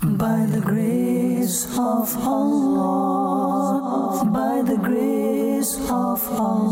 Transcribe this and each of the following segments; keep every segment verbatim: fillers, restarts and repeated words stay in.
By the grace of Allah, by the grace of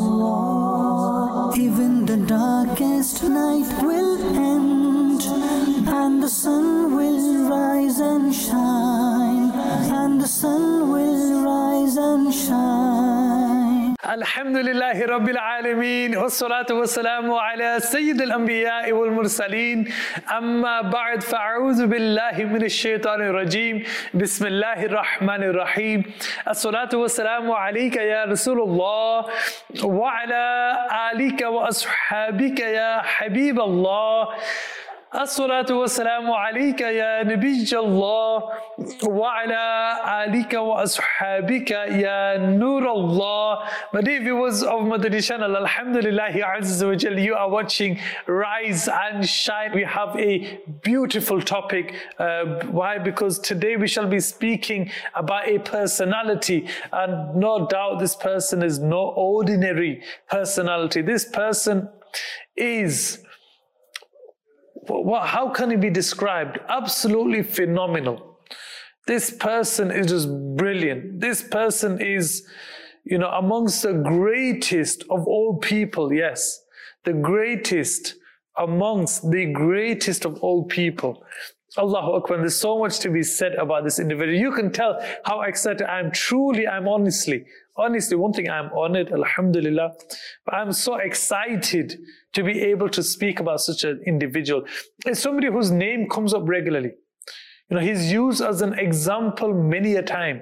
Allah, even the darkest night will end, and the sun will rise and shine, and the sun will rise and shine. Alhamdulillahi Rabbil Alameen, wassalatu wassalamu ala Sayyid al-Anbiya wal-Mursaleen, amma ba'd, fa'a'udhu billahi minash shaitanir rajeem, bismillahir rahmanir rahim, as-salatu wassalamu alayka ya Rasulullah, wa ala alika wa ashabika ya Habib Allah, as-salatu wassalamu alayka ya Nabiy Allah, wa ala alika wa ashabika ya Nur Allah. My dear viewers of Madani channel, Alhamdulillah Azza wa Jal, you are watching Rise and Shine. We have a beautiful topic. Uh, why? Because today we shall be speaking about a personality, and no doubt this person is no ordinary personality. This person is, Well, how can it be described? Absolutely phenomenal. This person is just brilliant. This person is, you know, amongst the greatest of all people. Yes, the greatest amongst the greatest of all people. Allahu Akbar. There's so much to be said about this individual. You can tell how excited I am. Truly, I'm honestly, honestly, one thing, I'm honored, Alhamdulillah, but I'm so excited to be able to speak about such an individual. It's somebody whose name comes up regularly. You know, he's used as an example many a time.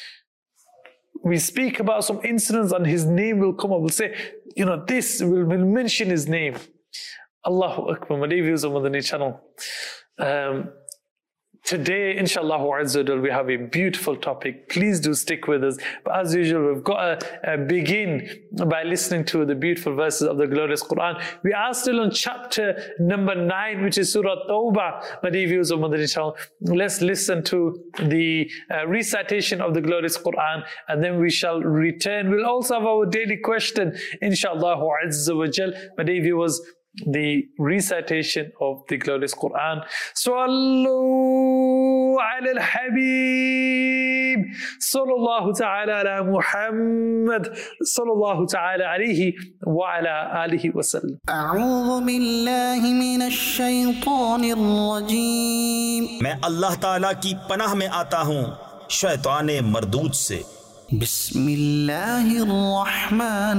We speak about some incidents and his name will come up. We'll say, you know, this, will we'll mention his name. Allahu Akbar. My dear viewers of Madani channel. Um, Today, inshallah, we have a beautiful topic. Please do stick with us. But as usual, we've got to uh, begin by listening to the beautiful verses of the glorious Quran. We are still on chapter number nine, which is Surah Tawbah. My dear viewers of Madani channel, let's listen to the uh, recitation of the glorious Quran, and then we shall return. We'll also have our daily question, inshallah, azza wa jal. My dear viewers, the recitation of the glorious Quran. Sallu ala al-Habib, sallallahu ta'ala ala Muhammad, sallallahu ta'ala alayhi wa ala alihi wa sallam. A'udhu billahi minash shaytanir rajeem. میں اللہ تعالیٰ کی پناہ میں آتا ہوں شیطان مردود سے. بسم اللہ الرحمن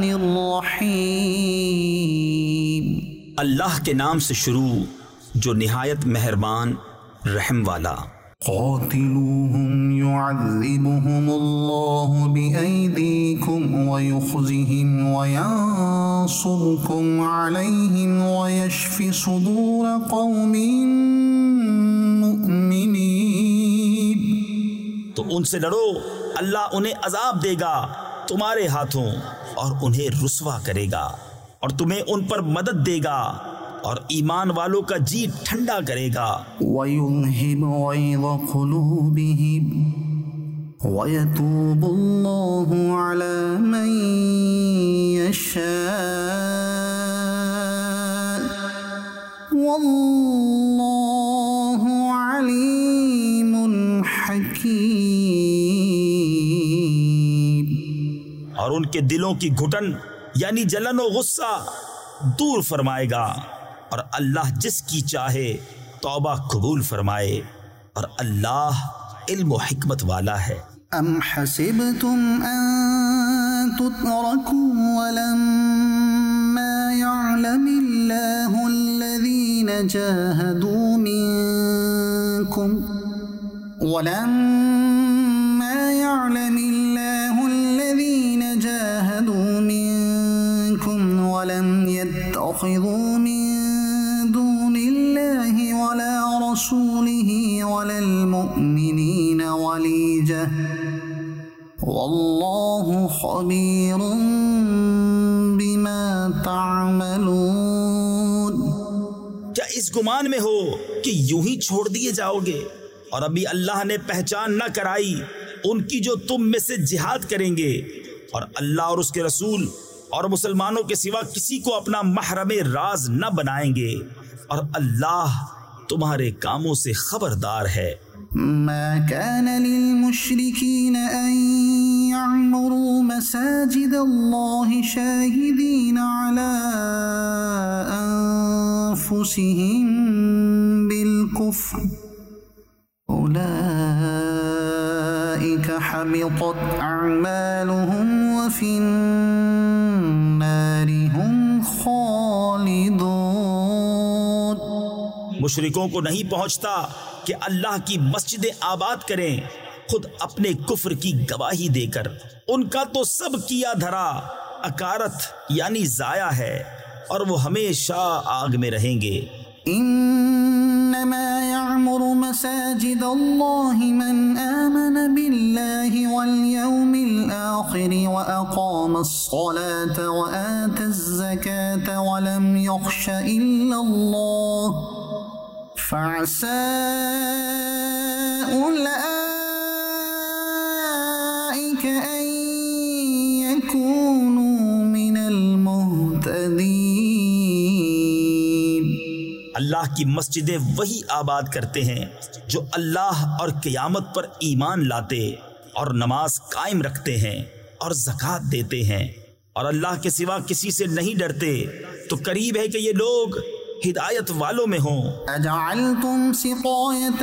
الرحیم. اللہ کے نام سے شروع جو نہایت مہربان رحم والا. قاتلوهم يعذبهم الله بأيديكم ويخزهم وينصركم عليهم ويشف صدور قوم مؤمنين. تو ان سے لڑو، اللہ انہیں عذاب دے گا تمہارے ہاتھوں اور انہیں رسوا کرے گا، اور تمہیں ان پر مدد دے گا اور ایمان والوں کا جی ٹھنڈا کرے گا. وَيُذْهِبْ غَيْظَ قُلُوبِهِمْ وَيَتُوبُ اللَّهُ عَلَى مَن يَشَاءُ وَاللَّهُ عَلِيمٌ حَكِيمٌ. اور ان کے دلوں کی گھٹن یعنی جلن و غصہ دور فرمائے گا، اور اللہ جس کی چاہے توبہ قبول فرمائے، اور اللہ علم و حکمت والا ہے. ام حسبتم ان تتركوا ولما يعلم الله الذين جاهدوا منكم ولما يعلم الله الذين جاهدوا منكم ولم يتخذوا من دون الله ولا رسوله ولا المؤمنين وليجة والله خبير بما تعملون. کیا اس گمان میں ہو کہ یوں ہی چھوڑ دیے جاؤ گے، اور ابھی اللہ نے پہچان نہ کرائی ان کی جو تم میں سے جہاد کریں گے، اور اللہ اور اس کے رسول اور مسلمانوں کے سوا کسی کو اپنا محرم راز نہ بنائیں گے، اور اللہ تمہارے کاموں سے خبردار ہے. ما كان للمشركين أن يعمروا مساجد الله شاهدين على أنفسهم بالكفر أولئك حبطت أعمالهم وفي النار هم خالدون. مشرکوں کو نہیں پہنچتا کہ اللہ کی مسجدیں آباد کریں خود اپنے کفر کی گواہی دے کر. ان کا تو سب کیا دھرا اکارت یعنی ضائع ہے اور وہ ہمیشہ آگ میں رہیں گے. انما يعمر مساجد الله من آمن بالله واليوم الآخر وأقام الصلاة وآتى الزكاة ولم يخش إلا الله فعسى أولئك أن يكونوا من المهتدين. اللہ کی مسجدیں وہی آباد کرتے ہیں جو اللہ اور قیامت پر ایمان لاتے اور نماز قائم رکھتے ہیں اور زکوٰۃ دیتے ہیں اور اللہ کے سوا کسی سے نہیں ڈرتے تو قریب ہے کہ یہ لوگ ہدایت والوں میں ہوں. اجعلتم سقایت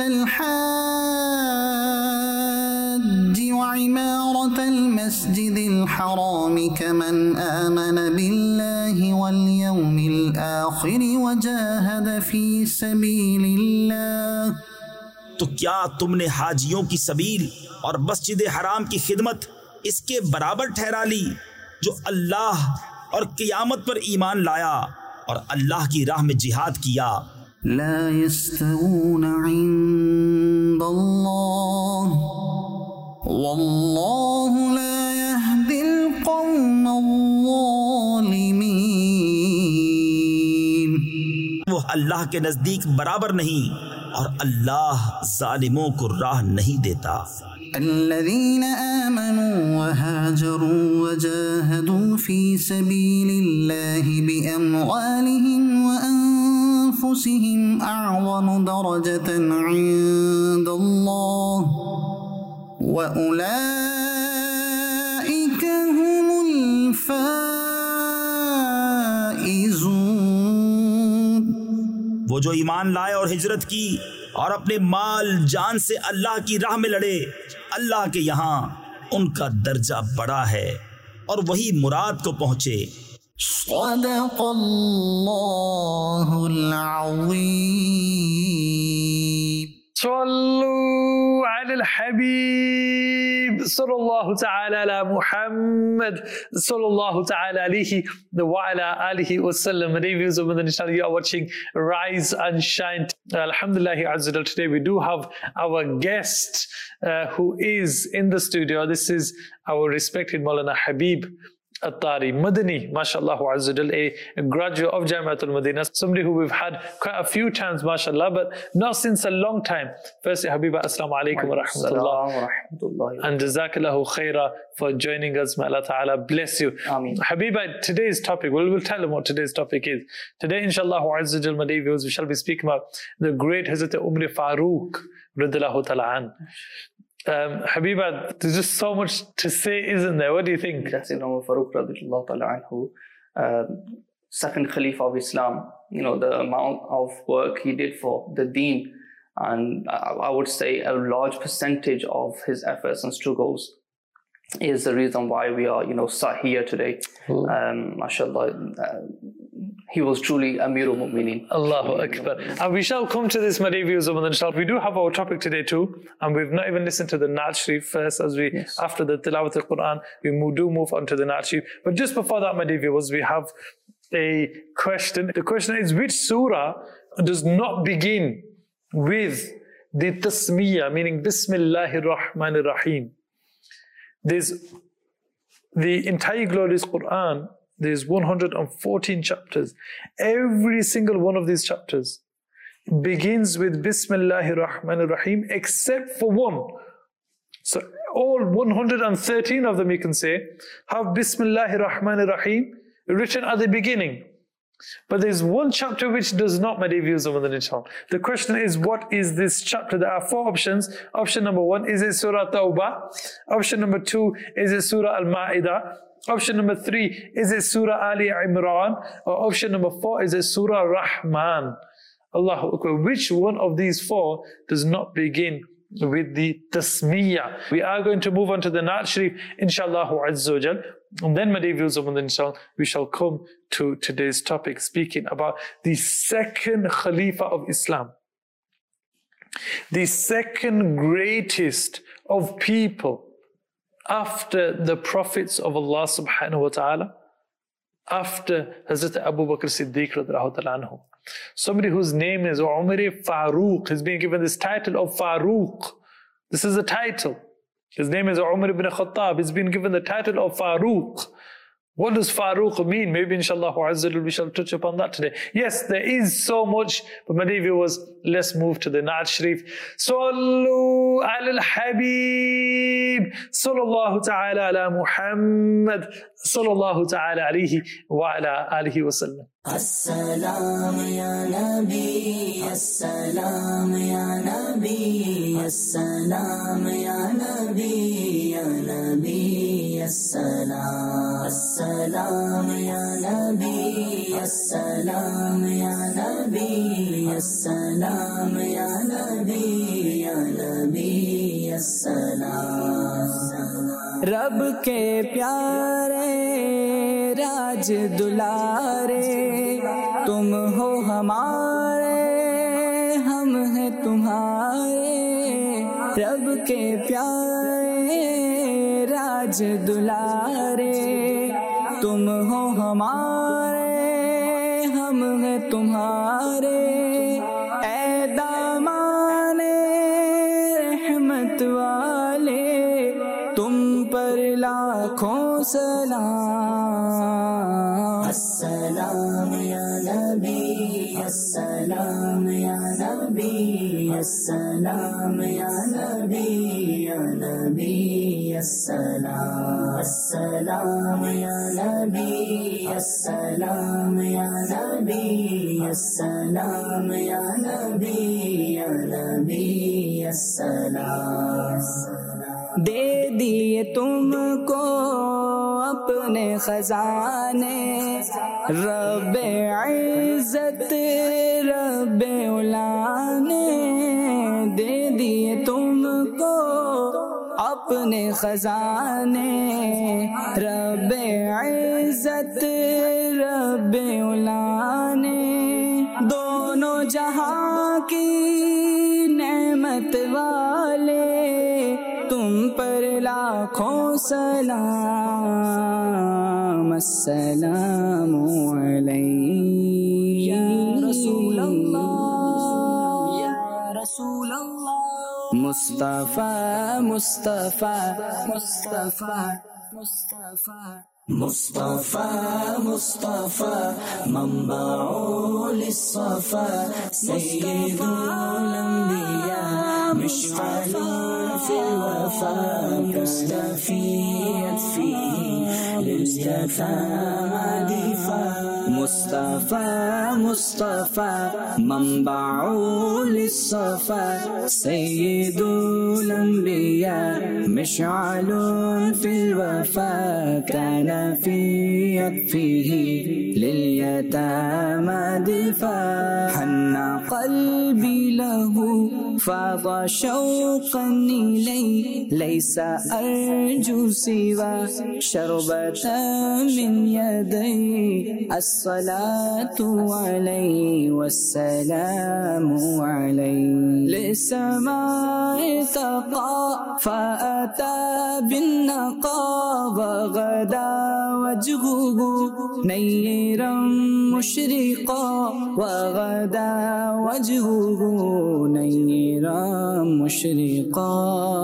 الحاج وعمارة المسجد الحرام كمن آمن بالله واليوم الآخر وجاهد في سبيل الله. تو کیا تم نے حاجیوں کی سبیل اور مسجد حرام کی خدمت اس کے برابر ٹھہرا لی جو اللہ اور قیامت پر ایمان لایا اور اللہ کی راہ میں جہاد کیا؟ لا يستوون عند الله والله لا يهدي القوم الظالمين. وہ اللہ کے نزدیک برابر نہیں اور اللہ ظالموں کو راہ نہیں دیتا. الذين آمنوا وهاجروا وجاهدوا في سبيل الله بأموالهم وأنفسهم أعظم درجة عند الله وأولئك هم الفائزون. وہ جو ایمان لائے اور ہجرت کی اور اپنے مال جان سے اللہ کی راہ میں لڑے اللہ کے یہاں ان کا درجہ بڑا ہے اور وہی مراد کو پہنچے. صدق اللہ العظیم. صلوا على الحبيب صلى الله تعالى على محمد صلى الله تعالى عليه وعلى آله وسلم. Dear viewers of Madani Channel, you are watching Rise and Shine. Alhamdulillah Azza wa Jalla, today we do have our guest uh, who is in the studio. This is our respected Maulana Habib Attari Madani, mashallah azza wa jal, a graduate of Jamiatul Madinah, somebody who we've had quite a few times, mashallah, but not since a long time. Firstly, Habiba, assalamu alaikum wa rahmatullah. And jazakallahu khaira for joining us. May Allah ta'ala bless you. Ameen. Habiba, today's topic, well, we'll tell them what today's topic is. Today, inshallah azza wa jal, my dear viewers, we shall be speaking about the great Hazrat Umar Farooq radhiyallahu ta'ala an. Um, Habiba, there's just so much to say, isn't there? What do you think? That's it, Umar Farooq radhiyallahu ta'ala anhu, uh, second Khalifa of Islam. You know, the amount of work he did for the deen, and I, I would say a large percentage of his efforts and struggles is the reason why we are, you know, sat here today. Um, mashallah, uh, he was truly Amirul Mu'mineen. Allahu Akbar. And we shall come to this, my dear viewers of Madani Channel. We do have our topic today too, and we've not even listened to the Naat Sharif first, as we, Yes. after the Tilawat al-Quran, we mo- do move on to the Naat Sharif. But just before that, my dear viewers, we have a question. The question is, which surah does not begin with the tasmiyah, meaning Bismillahir Rahmanir Rahim? There's the entire glorious Quran. There's one hundred fourteen chapters. Every single one of these chapters begins with Bismillahir Rahmanir Rahim, except for one. So all one hundred thirteen of them, you can say, have Bismillahir Rahmanir Rahim written at the beginning. But there's one chapter which does not, my dear viewers of Madani channel. The question is, what is this chapter? There are four options. Option number one, is it Surah Tawbah? Option number two, is it Surah Al-Ma'idah? Option number three, is it Surah Ali Imran? Or option number four, is it Surah Rahman? Allahu Akbar. Which one of these four does not begin with the tasmiyah? We are going to move on to the Naat Sharif, inshallah azza wa jal. And then, my dear viewers of Madani channel, we shall come to today's topic, speaking about the second Khalifa of Islam, the second greatest of people after the prophets of Allah subhanahu wa ta'ala, after Hazrat Abu Bakr Siddiq radiallahu ta'ala anhu. Somebody whose name is Umar Farooq. He's being given this title of Farooq. This is a title. His name is Umar ibn Khattab. He's been given the title of Farooq. What does Farooq mean? Maybe inshallah we shall touch upon that today. Yes, there is so much, but my dear viewers, let's move to the Naat Sharif. Sallu ala al-Habib, sallallahu ta'ala ala Muhammad, sallallahu ta'ala alayhi wa ala alihi wa sallam. As-salam ya Nabi, as-salam ya Nabi, as-salam ya Nabi, ya Nabi, as-salam, as-salam ya Nabi, as-salam ya Nabi, as-salam ya Nabi, ya Nabi, as-salam. رب کے پیارے راج دلارے تم ہو ہمارے ہم ہیں تمہارے رب کے پیارے راج دلارے تم ہو ہمارے ہم ہیں تمہارے اے دامان رحمت والے تم پر لاکھوں سلام السلام یا نبی السلام یا نبی السلام یا نبی یا نبی السلام السلام یا نبی السلام یا نبی السلام یا نبی یا نبی السلام دے دیے تم کو اپنے خزانے رب عزت رب علا نے دے دیے تم کو اپنے خزانے رب عزت رب علا نے دونوں جہاں کی نعمت والے تم پر لاکھوں سلام السلام علیک یا رسول اللہ یا رسول اللہ مصطفیٰ مصطفیٰ مصطفیٰ مصطفیٰ مصطفیٰ مصطفیٰ منبع للصفا سید الانبیاء مشعل في الوفاء تستفيد فيه لليتامى دفاع مصطفى مصطفى منبع للصفا سيد الأنبياء مشعل في الوفاء كان في يكفيه لليتامى دفاع حن قلبي له فاض شوقا إليه ليس أرجو سوى شربة من يدي الصلاة عليه والسلام عليه للسماء تقى فأتى بالنقى وغدا وجهه نيرا مشرقا وغدا وجهه نيرا مشرقا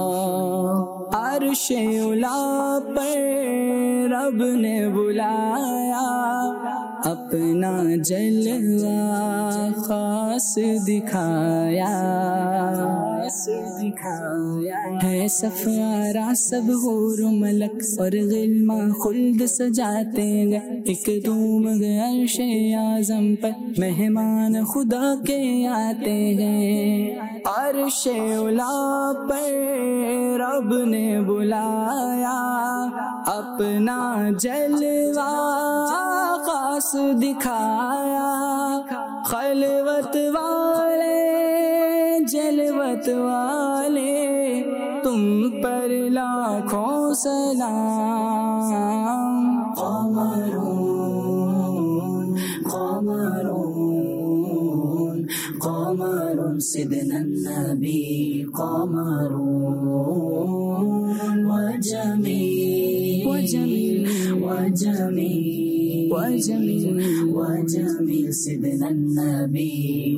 عرش اولا پر رب نے بلایا اپنا جلوہ خاص دکھایا ہے سفارا سب حور و ملک اور غلما خلد سجاتے گئے، ایک دوم گئے عرش اعظم پر مہمان خدا کے آتے ہیں، عرش اولا پر رب نے بلایا اپنا جلوہ خاص دکھایا، خلوت والے جلوت والے تم پر لاکھوں سلام، قمرون قمرون قمر سيدنا النبي قمرون وجميل وجميل وجميل وجميل وجميل سيدنا النبي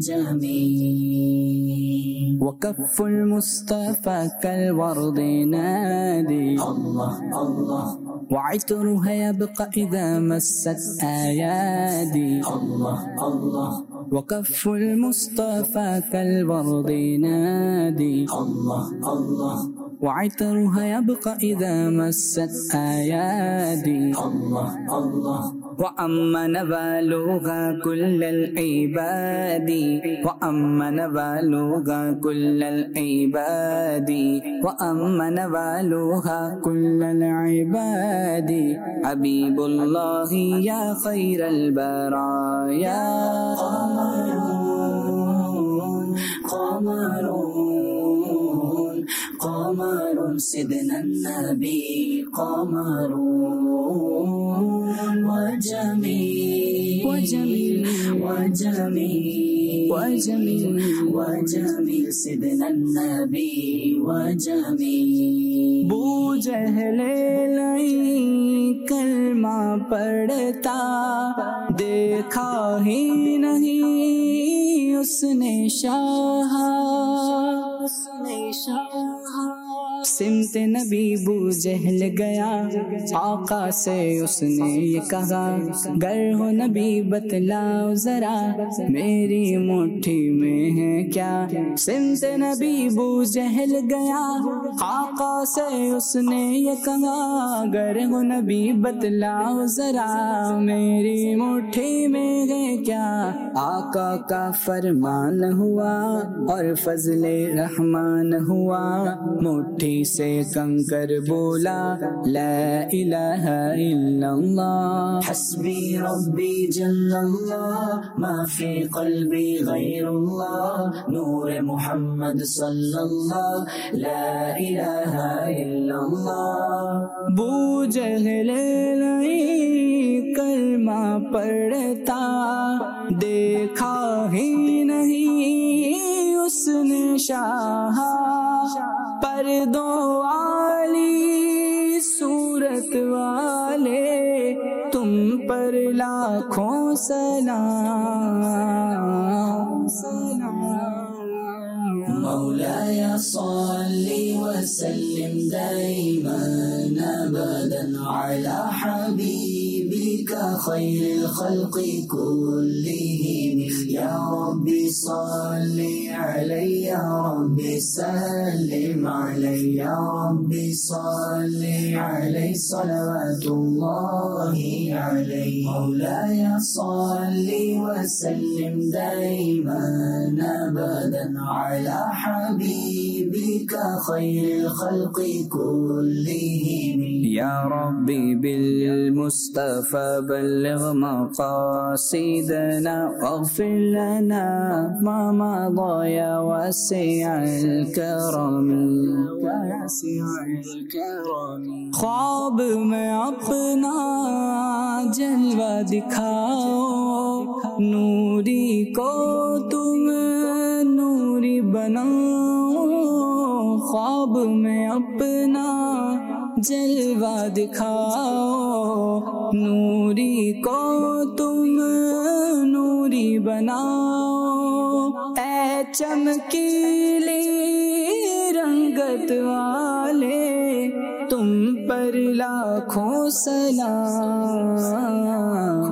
وجميل، وكف المصطفى كالورد نادي الله الله، وعطرها يبقى إذا مست أيادي الله الله، وكف المصطفى كالورد نادي الله الله، وعطرها يبقى إذا مست أيادي الله الله، وأما نبالغها كل العباد، وأما نبالغها كل العباد، وأما نبالغها كل العباد، حبيب الله يا خير البرايا، قمرون قمرون قمر سيدنا النبي قمرون وجميل وجميل وجميل وجميل وجميل سيدنا النبي وجميل، بو جہل نہیں کلمہ پڑھتا دیکھا ہی نہیں اس نے شاہ، اس نے شاہ سمت نبی بو جہل گیا آقا سے اس نے یہ کہا، گر ہو نبی بتلاؤ ذرا میری مٹھی میں ہے کیا، سمت نبی بو جہل گیا آقا سے اس نے یہ کہا، گر ہو نبی بتلاؤ ذرا میری مٹھی میں ہے کیا، آقا کا فرمان ہوا اور فضل رحمان ہوا، مٹھی سے کنکر بولا لا الہ الا اللہ، حسبی ربی جل اللہ ما فی قلبی غیر اللہ، نور محمد صلی اللہ لا الہ الا اللہ، بو جہل نہیں کلمہ پڑھتا دیکھا ہی نہیں اس نے شاہ، پردوں والی صورت والے تم پر لاکھوں سلام، مولاي صل وسلم دائما ابدا على حبيبك خير الخلق كلهم، يا ربي صل عليه يا ربي سلم عليه يا ربي صل عليه صلوات الله عليه، مولاي صل وسلم دائما ابدا على حبيبك خير الخلق كلهم، يا ربي بالمصطفى بلغ مقاصدنا واغفر لنا ما مضى يا واسع الكرم، خواب میں اپنا جلوہ دکھاؤ نوری کو تم نوری بناؤ، خواب میں اپنا جلوہ دکھاؤ نوری کو تم نوری بناؤ، اے چمکیلی رنگت والے تم پر لاکھوں سلام،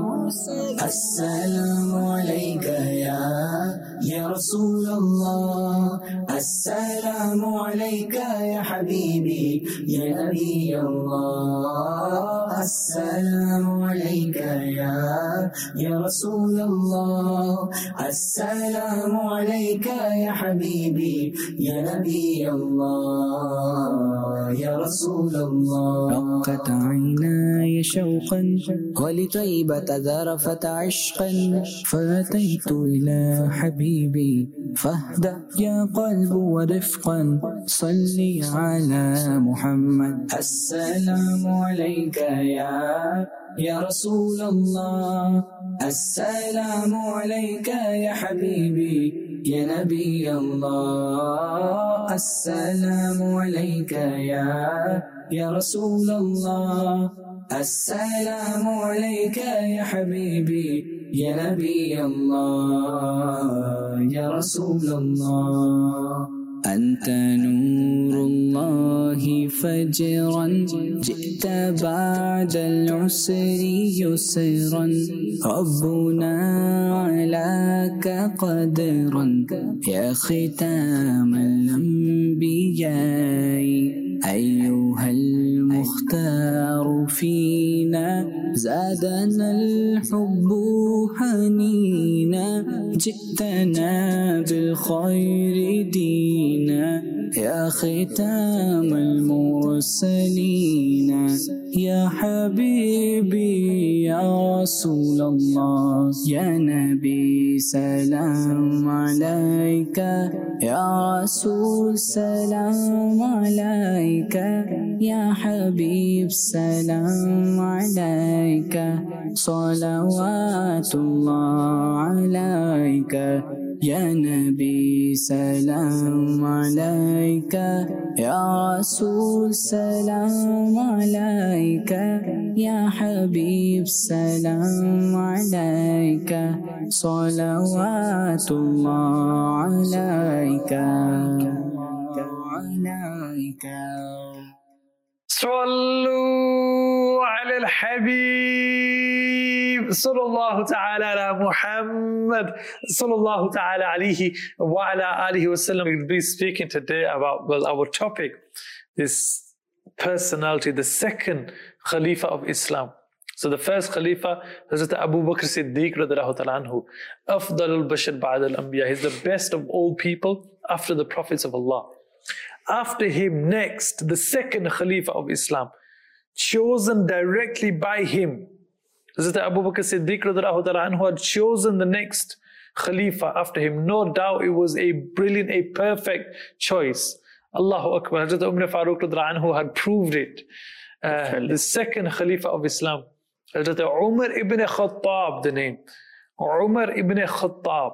السلام علیکہ یا یا رسول اللہ، السلام عليك يا حبيبي يا نبي الله السلام عليك يا يا رسول الله السلام عليك يا حبيبي يا نبي الله يا رسول الله رقت عيناي شوقا ولطيبة ذرفت عشقا فأتيت إلى حبيبي فاهدأ يا قلب ورفقا صلي على محمد السلام عليك يا يا رسول الله السلام عليك يا حبيبي يا نبي الله السلام عليك يا يا رسول الله السلام عليك يا حبيبي يا نبي الله يا رسول الله أنت نور الله فجرا جئت بعد العسر يسرا ربنا علاك قدرا يا ختام الأنبياء أيها المختار فينا زادنا الحب حنينا جئتنا بالخير دينا يا ختام المرسلين يا حبيبي يا رسول الله يا نبي سلام عليك يا رسول سلام عليك يا حبيب سلام عليك صلوات الله عليك يا نبي سلام عليك يا رسول سلام عليك يا حبيب سلام عليك صلوات الله عليك عليك صلوا على الحبيب صلى الله تعالى على Muhammad صلى الله تعالى عليه وعلى آله وسلم. We'll be speaking today about, well, our topic, this personality, the second Khalifa of Islam. So the first Khalifa, Hazrat Abu Bakr Siddiq radiallahu ta'ala anhu, Afdalul Bashar Ba'ad al-Anbiya. He's the best of all people after the prophets of Allah. After him, next, the second Khalifa of Islam, chosen directly by him. Hazrat Abu Bakr Siddiq radiallahu ta'ala anhu had chosen the next Khalifa after him. No doubt it was a brilliant, a perfect choice. Allahu Akbar. Hazrat Umar Farooq radiallahu anhu had proved it. Uh, the second Khalifa of Islam, Hazrat Umar ibn Khattab, the name. Umar ibn Khattab.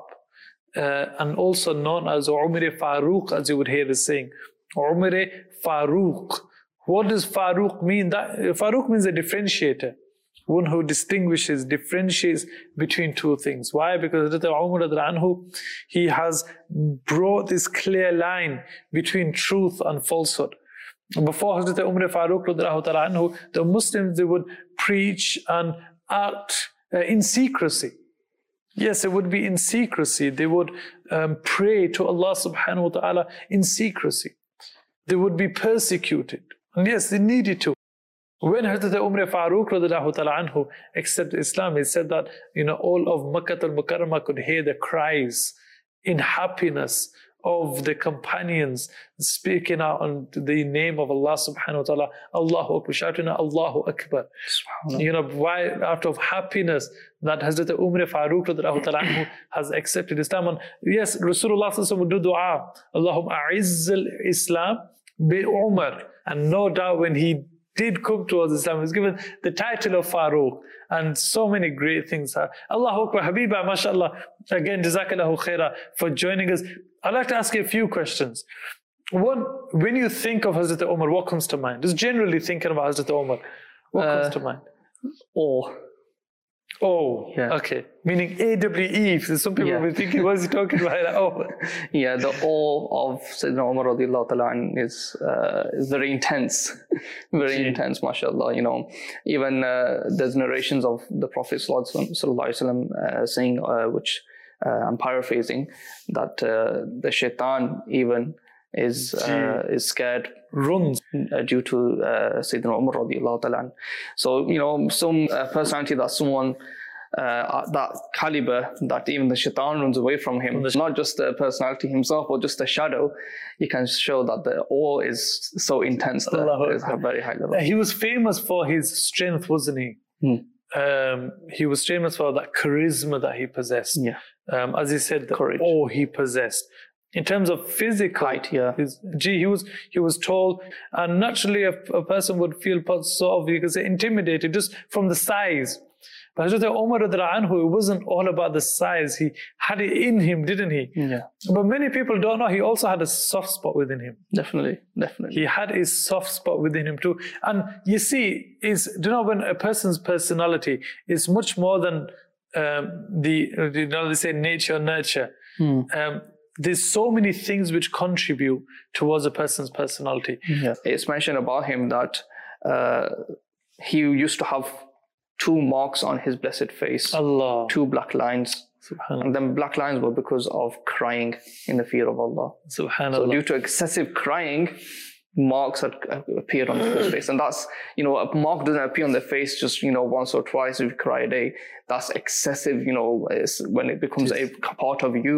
Uh, and also known as Umar Farooq, as you would hear the saying. Umar Farooq. What does Farooq mean? That, Farooq means a differentiator. One who distinguishes, differentiates between two things. Why? Because Umar anhu, he has brought this clear line between truth and falsehood. Before Hazrat Umar Farooq anhu, the Muslims, they would preach and act uh, in secrecy. Yes, it would be in secrecy. They would um, pray to Allah subhanahu wa ta'ala in secrecy. They would be persecuted. And yes, they needed to. When Hazrat Umar Farooq radiallahu ta'ala anhu accepted Islam, he said that, you know, all of Makkah al-Mukarramah could hear the cries in happiness of the companions speaking out on the name of Allah subhanahu wa ta'ala, Allahu Akbar, shouting out Allahu Akbar. You know, why? Out of happiness that Hazrat Umar Farooq radiallahu ta'ala anhu has accepted Islam. And yes, Rasulullah sallallahu alaihi wasallam would do dua, Allahumma a'izz al-Islam bi Umar. And no doubt when he did come towards Islam, he was given the title of Farooq and so many great things. Allahu Akbar, Habiba, mashallah. Again, Jazakallahu khaira for joining us. I'd like to ask you a few questions. One, when you think of Hazrat Umar, what comes to mind? Just generally thinking about Hazrat Umar, what uh, comes to mind? Awe. Oh, yeah. Okay. Meaning A W E. So some people yeah. will be thinking, what is he talking about? Oh. Yeah, the awe of Sayyidina Umar radiallahu ta'ala is, uh, is very intense. very Gee. intense, mashallah. You know, even uh, there's narrations of the Prophet sallallahu alaihi wasallam uh, saying, uh, which uh, I'm paraphrasing, that uh, the shaitan even is uh, is scared, runs uh, due to uh, Sayyidina Umar radiallahu ta'ala. So, you know, some uh, personality that someone uh, that caliber, that even the shaitan runs away from him. It's not just the personality himself or just the shadow. You can show that the awe is so intense that it's a very high level. He was famous for his strength, wasn't he? Hmm. Um, he was famous for that charisma that he possessed. Yeah. Um, as he said, the Courage. awe he possessed. In terms of physical, height, yeah. his, gee, he was he was tall, and naturally a, a person would feel sort of, you could say, intimidated just from the size. But Hazrat Umar radiallahu anhu, it wasn't all about the size. He had it in him, didn't he? Yeah. But many people don't know he also had a soft spot within him. Definitely, definitely. He had his soft spot within him too. And you see, is do you know when a person's personality is much more than um, the, you know, they say nature, nurture. Hmm. Um, there's so many things which contribute towards a person's personality. Yeah. It's mentioned about him that uh, he used to have two marks on his blessed face. Allah. Two black lines. Subhanallah. And them black lines were because of crying in the fear of Allah. Subhanallah. So due to excessive crying, marks had appeared on his face. And that's, you know, a mark doesn't appear on the face just, you know, once or twice if you cry a day. That's excessive, you know, when it becomes a part of you.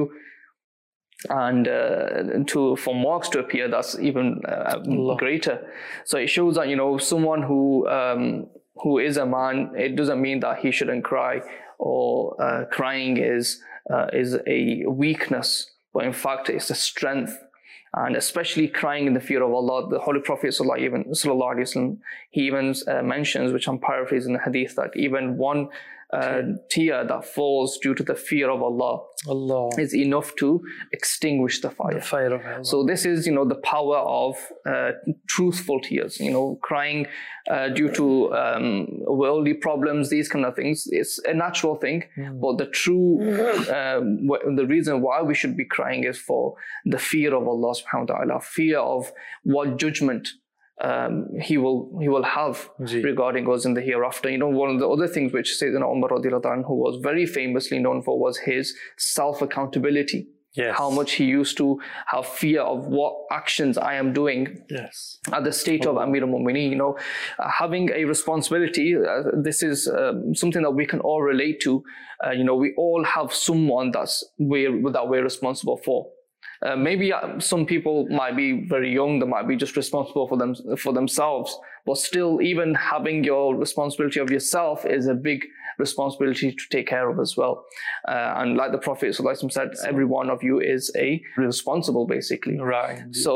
And uh, to for marks to appear, that's even uh, greater. So it shows that, you know, someone who um, who is a man, it doesn't mean that he shouldn't cry, or uh, crying is uh, is a weakness, but in fact it's a strength. And especially crying in the fear of Allah, the Holy Prophet sallallahu alaihi wasallam, he even uh, mentions, which I'm paraphrasing the hadith, that even one uh, tear that falls due to the fear of Allah, Allah is enough to extinguish the fire. The fire of Allah. So this is, you know, the power of uh, truthful tears. You know, crying uh, due to um, worldly problems, these kind of things. It's a natural thing, mm. but the true, um, the reason why we should be crying is for the fear of Allah subhanahu wa ta'ala, fear of what judgment Um, he will he will have Gee. regarding us in the hereafter. You know, one of the other things which Sayyidina Umar radiallahu anhu was very famously known for was his self-accountability. Yes. How much he used to have fear of what actions I am doing. Yes. At the state oh. of Amir al-Mu'mineen, you know, uh, having a responsibility. Uh, this is um, something that we can all relate to. Uh, you know, we all have someone that's we're that we're responsible for. Uh, maybe uh, some people might be very young, they might be just responsible for them for themselves, but still, even having your responsibility of yourself is a big responsibility to take care of as well. Uh, and like the Prophet ﷺ said, every one of you is a responsible, basically. Right. So,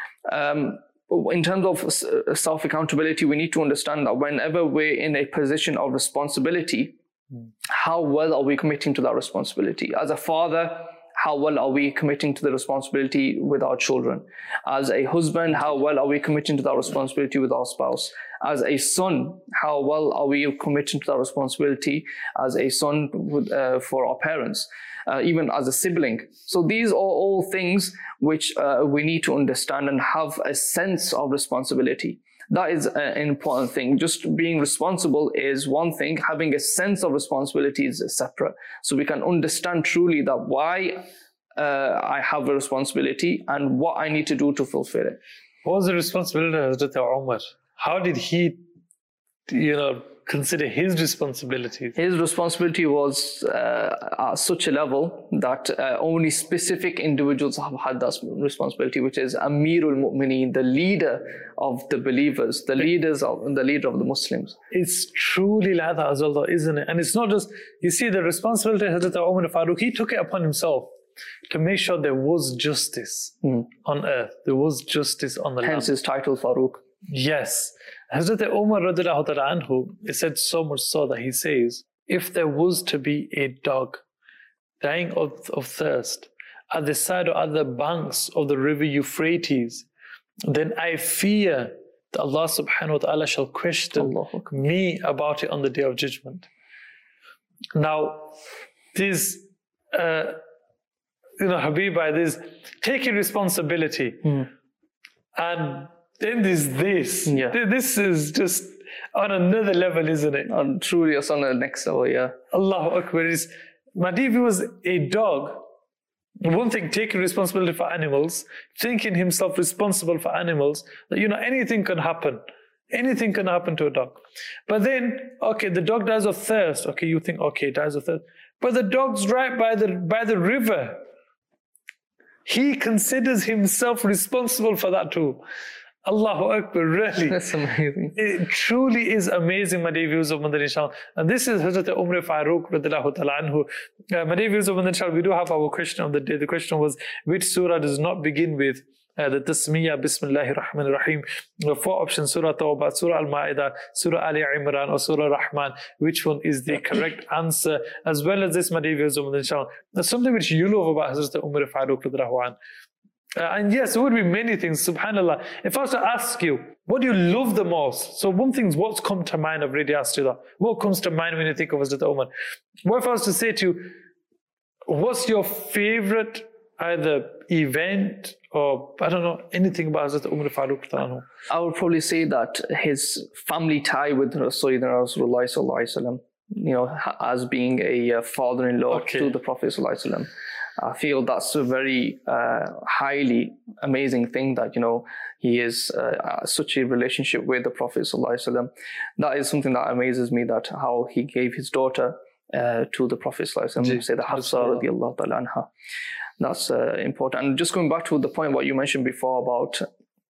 um, in terms of self-accountability, we need to understand that whenever we're in a position of responsibility, mm. how well are we committing to that responsibility? As a father, how well are we committing to the responsibility with our children? As a husband, how well are we committing to that responsibility with our spouse? As a son, how well are we committing to that responsibility as a son with, uh, for our parents? Uh, even as a sibling. So these are all things which uh, we need to understand and have a sense of responsibility. That is an important thing. Just being responsible is one thing. Having a sense of responsibility is separate. So we can understand truly that why uh, I have a responsibility and what I need to do to fulfill it. What was the responsibility of Hazrat Umar? How did he, you know, consider his responsibilities? His responsibility was uh, at such a level that uh, only specific individuals have had that responsibility, which is Amirul Mu'mineen, the leader of the believers, the leaders of the leader of the Muslims. It's truly like that as well, though, isn't it? And it's not just, you see, the responsibility of Hazrat Umar Farooq, he took it upon himself to make sure there was justice mm. on earth. There was justice on the land. Hence his title, Farooq. Yes. Hazrat Umar radiallahu ta'ala anhu, it said so much so that he says, if there was to be a dog dying of, of thirst at the side or at the banks of the river Euphrates, then I fear that Allah subhanahu wa ta'ala shall question me about it on the day of judgment. Now, this, uh, you know, Habiba, this taking responsibility mm. and then there's this. Yeah. This is just on another level, isn't it? And truly, it's on the next level, yeah. Allahu Akbar. Is But if he was a dog, one thing, taking responsibility for animals, thinking himself responsible for animals, that, you know, anything can happen. Anything can happen to a dog. But then, okay, the dog dies of thirst. Okay, you think, okay, it dies of thirst. But the dog's right by the by the river. He considers himself responsible for that too. Allahu Akbar, really. That's amazing. It truly is amazing, my dear viewers of Madani Channel. And this is Hazrat Umar Farooq radhiyallahu ta'ala anhu. Uh, my dear viewers of Madani Channel, we do have our question of the day. The question was, which surah does not begin with uh, the Tasmiyah, Bismillahir Rahmanir Rahim? Uh, four options, Surah Tawbah, Surah Al-Ma'idah, Surah Ali Imran, or Surah Rahman. Which one is the correct answer? As well as this, my dear viewers of Madani Channel, there's something which you love about Hazrat Umar Farooq radhiyallahu anhu. Uh, and yes, there would be many things, subhanAllah. If I was to ask you, what do you love the most? So one thing is, what's come to mind? I've already asked you that. What comes to mind when you think of Hazrat Umar? What if I was to say to you, what's your favorite either event or, I don't know, anything about Hazrat Umar Farooq? I would probably say that his family tie with Sayyidina Rasulullah sallallahu alaihi wasallam, you know, as being a father-in-law Okay. to the Prophet sallallahu alaihi wasallam. I feel that's a very uh, highly amazing thing that, you know, he is uh, such a relationship with the Prophet sallallahu alaihi wasallam. That is something that amazes me, that how he gave his daughter uh, to the Prophet sallallahu alaihi wasallam, say the Hafsa radiallahu ta'ala anha. That's uh, important. And just going back to the point what you mentioned before about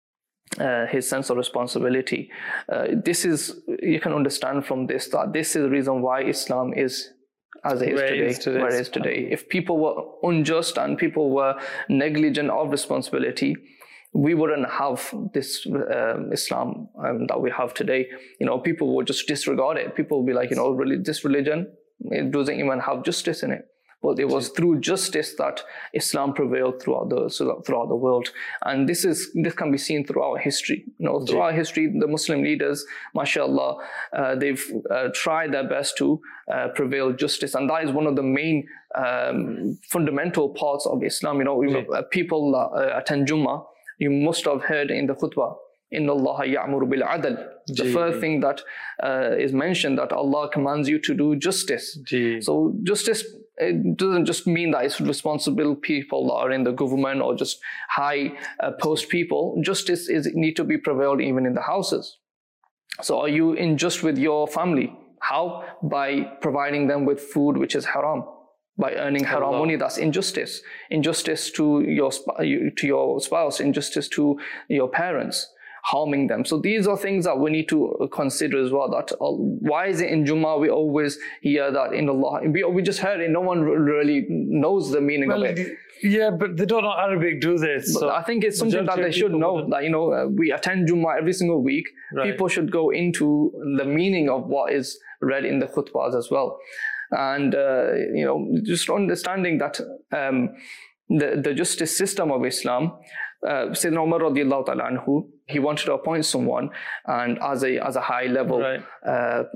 uh, his sense of responsibility, uh, this is, you can understand from this that this is the reason why Islam is as it is Where today, it is today. where it is today. If people were unjust and people were negligent of responsibility, we wouldn't have this um, Islam um, that we have today. You know, people would just disregard it. People would be like, you know, really, this religion, it doesn't even have justice in it. But it was through justice that Islam prevailed throughout the throughout the world, and this is this can be seen throughout history. You know, throughout history, the Muslim leaders, mashallah, uh, they've uh, tried their best to uh, prevail justice, and that is one of the main um, fundamental parts of Islam. You know, yeah. uh, people uh, attend Jummah. You must have heard in the khutbah, Inna Allah ya'muru bil adl. The Gee. first thing that uh, is mentioned, that Allah commands you to do justice. Gee. So justice, it doesn't just mean that it's responsible people that are in the government or just high uh, post people. Justice is need to be prevailed even in the houses. So are you unjust with your family? How? By providing them with food which is haram. By earning haram money, that's injustice. Injustice to your to your spouse, injustice to your parents, harming them. So these are things that we need to consider as well. That uh, why is it in Jummah we always hear that in Allah? We, we just heard it. No one really knows the meaning well, of it. Yeah, but they don't know Arabic, do they? So I think it's something that they should know. That, you know, uh, we attend Jummah every single week. Right. People should go into the meaning of what is read in the khutbahs as well. And, uh, you know, just understanding that um, the, the justice system of Islam, uh, Sayyidina Umar radiallahu ta'ala anhu, he wanted to appoint someone, and as a as a high level right. uh,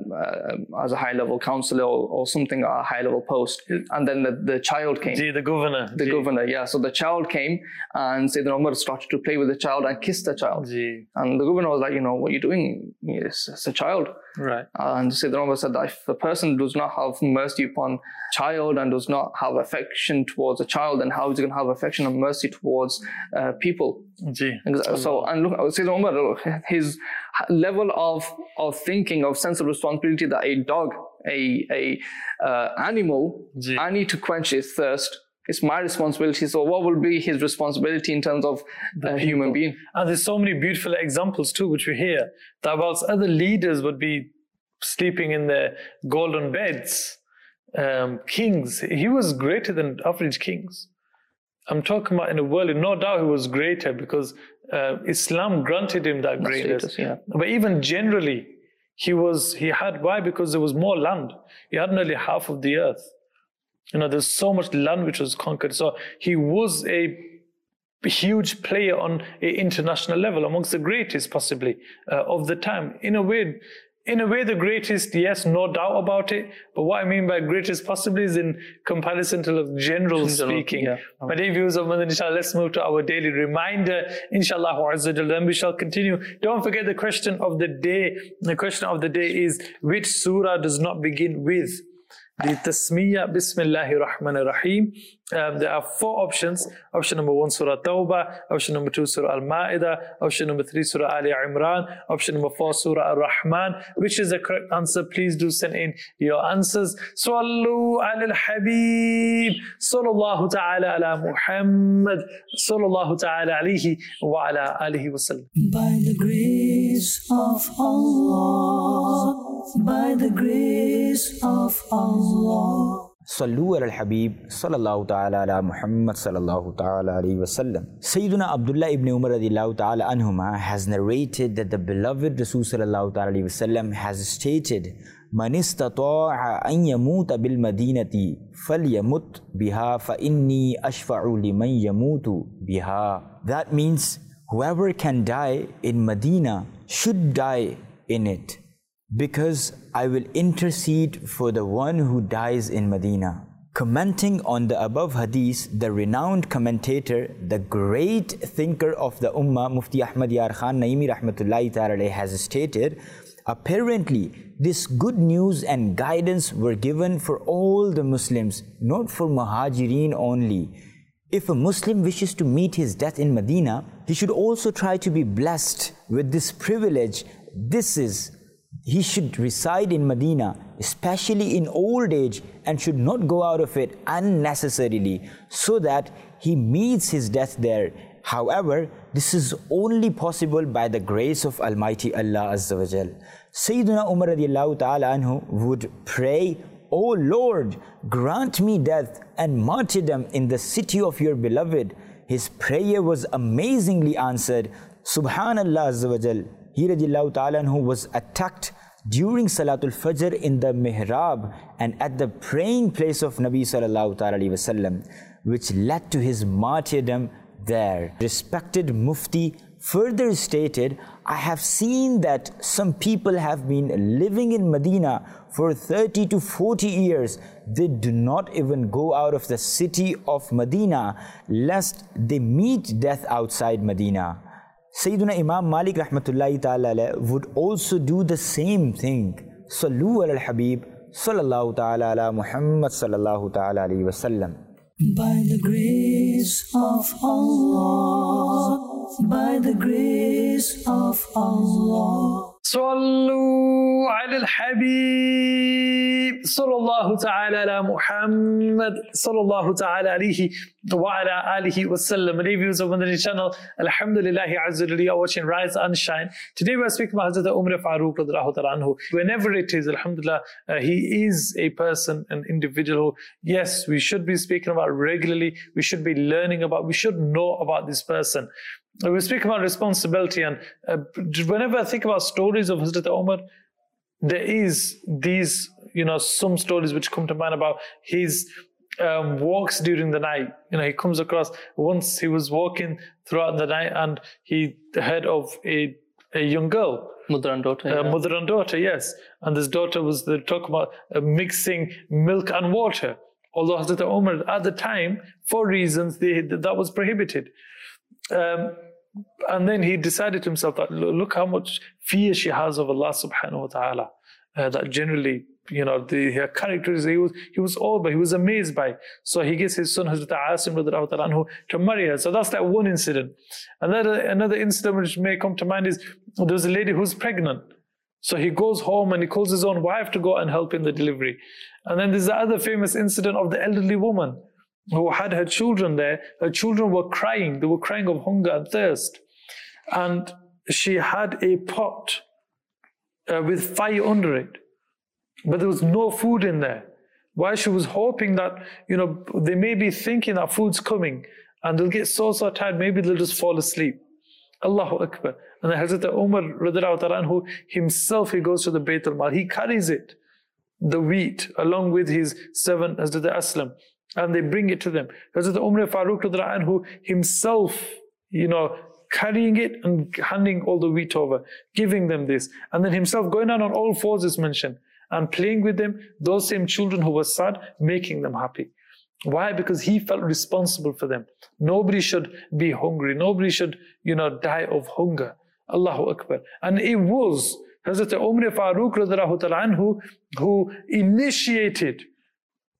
uh, as a high level counselor or, or something, a high level post, and then the, the child came. Gee, the governor. The Gee. governor, yeah. So the child came, and Sayyidina Umar started to play with the child and kiss the child. Gee. And the governor was like, you know, what are you doing? It's, it's a child. Right. And Sayyidina Umar said that if a person does not have mercy upon child and does not have affection towards a child, then how is he going to have affection and mercy towards uh, people? Gee. So, and look, Sayyidina Umar, his level of of thinking, of sense of responsibility, that a dog, a a uh, animal, Gee. I need to quench its thirst. It's my responsibility. So what will be his responsibility in terms of a human being? And there's so many beautiful examples too, which we hear, that whilst other leaders would be sleeping in their golden beds, um, kings, he was greater than average kings. I'm talking about in a world, no doubt he was greater because uh, Islam granted him that That's greatness. Status, yeah. But even generally, he was, he had, why? Because there was more land. He had nearly half of the earth. You know, there's so much land which was conquered. So he was a huge player on an international level, amongst the greatest possibly uh, of the time. In a way, in a way, the greatest, yes, no doubt about it. But what I mean by greatest possibly is in comparison to the general speaking. Yeah. My dear viewers of Madani Channel, let's move to our daily reminder. Inshallah, then we shall continue. Don't forget the question of the day. The question of the day is, which surah does not begin with the Tasmiyah Bismillahir Rahmanir Rahim. Um, there are four options. Option number one, Surah Tawbah. Option number two, Surah Al-Ma'idah. Option number three, Surah Ali Imran. Option number four, Surah Ar-Rahman. Which is the correct answer? Please do send in your answers. Sallu ala al-Habib. Sallallahu ta'ala ala Muhammad. Sallallahu ta'ala alayhi wa ala alihi wa sallam. By the grace of Allah, by the grace of Allah. Sallu ala al-Habib sallallahu ta'ala ala Muhammad sallallahu ta'ala alayhi wa sallam. Sayyiduna Abdullah ibn Umar radiyallahu ta'ala anhuma has narrated that the beloved Rasul sallallahu ta'ala alayhi wa sallam has stated, Man istata'a an yamuta bil madinati falyamut biha fa inni ashfa'u liman yamutu biha. That means whoever can die in Medina should die in it, because I will intercede for the one who dies in Medina. Commenting on the above hadith, the renowned commentator, the great thinker of the Ummah, Mufti Ahmad Yar Khan Naimi Rahmatullahi Ta'ala has stated, apparently this good news and guidance were given for all the Muslims, not for Muhajirin only. If a Muslim wishes to meet his death in Medina, he should also try to be blessed with this privilege. This is He should reside in Medina, especially in old age, and should not go out of it unnecessarily, so that he meets his death there. However, this is only possible by the grace of Almighty Allah Azza wa Jal. Sayyiduna Umar radiyallahu ta'ala anhu would pray, O Lord, grant me death and martyrdom in the city of your beloved. His prayer was amazingly answered. Subhanallah Azza wa Jal. He radiyallahu ta'ala anhu was attacked during Salatul Fajr in the mihrab and at the praying place of Nabi sallallahu ta'ala alayhi wa sallam, which led to his martyrdom there. Respected Mufti further stated, I have seen that some people have been living in Medina for thirty to forty years. They do not even go out of the city of Medina, lest they meet death outside Medina. Sayyiduna Imam Malik rahmatullahi ta'ala would also do the same thing. Sallu ala al-Habib sallallahu ta'ala ala Muhammad sallallahu ta'ala alayhi wa sallam. By the grace of Allah, by the grace of Allah. Sallu ala al-Habib sallallahu ta'ala ala Muhammad sallallahu ta'ala alayhi wa ala alihi wa sallam. Reviews of Madani channel. Alhamdulillahi azza wa jalla, watching Rise and Shine. Today we are speaking about Hazrat Umar Farooq radhiyallahu ta'ala anhu. Whenever it is, alhamdulillah, uh, he is a person, an individual who, yes, we should be speaking about regularly. We should be learning about, we should know about this person. We speak about responsibility, and uh, whenever I think about stories of Hazrat Umar, there is these, you know, some stories which come to mind about his um, walks during the night. You know, he comes across, once he was walking throughout the night and he heard of a, a young girl. Mother and daughter. Uh, yeah. Mother and daughter, yes. And this daughter was, they talk about uh, mixing milk and water. Although Hazrat Umar at the time, for reasons, they, that was prohibited. Um, and then he decided to himself that look how much fear she has of Allah subhanahu wa ta'ala. Uh, that generally, you know, the her characters, he was he was awed by, he was amazed by. So he gets his son Hazrat Asim radhiyallahu ta'ala anhu to marry her. So that's that one incident. Another another incident which may come to mind is there was a lady who's pregnant. So he goes home and he calls his own wife to go and help in the delivery. And then there's the other famous incident of the elderly woman who had her children there. Her children were crying. They were crying of hunger and thirst. And she had a pot uh, with fire under it. But there was no food in there. While she was hoping that, you know, they may be thinking that food's coming and they'll get so, so tired, maybe they'll just fall asleep. Allahu Akbar. And then Hazrat Umar radhiyallahu ta'ala anhu himself, he goes to the Bayt al-Mal. He carries it, the wheat, along with his servant Hazrat Aslam. And they bring it to them. Hazrat Umar Farooq radhiyallahu anhu himself, you know, carrying it and handing all the wheat over, giving them this. And then himself going down on all fours is mentioned and playing with them, those same children who were sad, making them happy. Why? Because he felt responsible for them. Nobody should be hungry. Nobody should, you know, die of hunger. Allahu Akbar. And it was Hazrat Umar Farooq radhiyallahu ta'ala anhu who initiated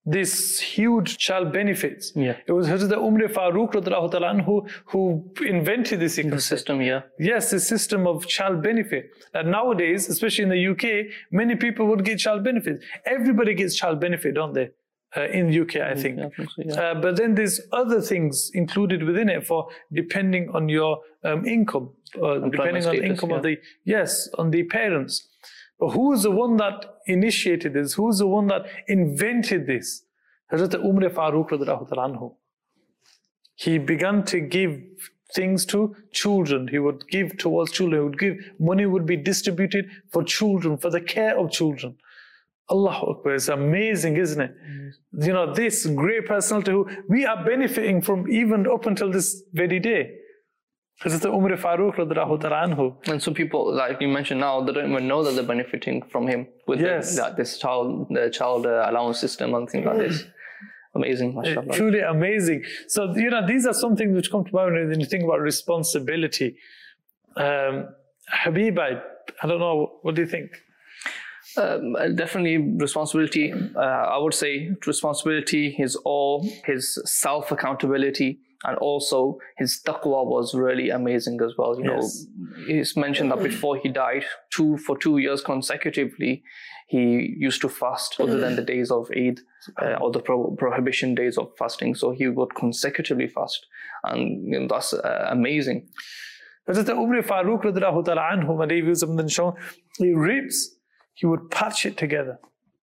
this huge child benefits. Yeah. It was Hazrat Umar Farooq radiallahu ta'ala anhu who invented this The system, yeah. Yes, the system of child benefit. And nowadays, especially in the U K, many people would get child benefits. Everybody gets child benefit, don't they? Uh, in the U K, I think. Yeah, I think so, yeah. uh, but then there's other things included within it for depending on your um, income, uh, depending on the status, income yeah. of the, yes, on the parents. But who is the one that initiated this? Who is the one that invented this? Hazrat Umar Farooq radiallahu ta'ala anhu. He began to give things to children. He would give towards children. He would give, money would be distributed for children, for the care of children. Allahu Akbar, it's amazing, isn't it? Mm. You know, this great personality who we are benefiting from even up until this very day. Hazrat Umar Farooq radiallahu ta'ala anhu. And some people, like you mentioned now, they don't even know that they're benefiting from him with Yes. the, that, this child the child uh, allowance system and things like this. Amazing, mashallah. Truly amazing. So, you know, these are some things which come to mind when you think about responsibility. Um, Habib, I, I don't know, what do you think? Um, definitely responsibility. Uh, I would say responsibility, his all, his self-accountability, and also his taqwa was really amazing as well. You Yes. know, he's mentioned that before he died, two for two years consecutively, he used to fast other than the days of Eid uh, or the pro- prohibition days of fasting. So he would consecutively fast, and you know, that's uh, amazing. Hazrat Umar Farooq radiallahu ta'ala anhu, when he was something shown, he ribs, he would patch it together.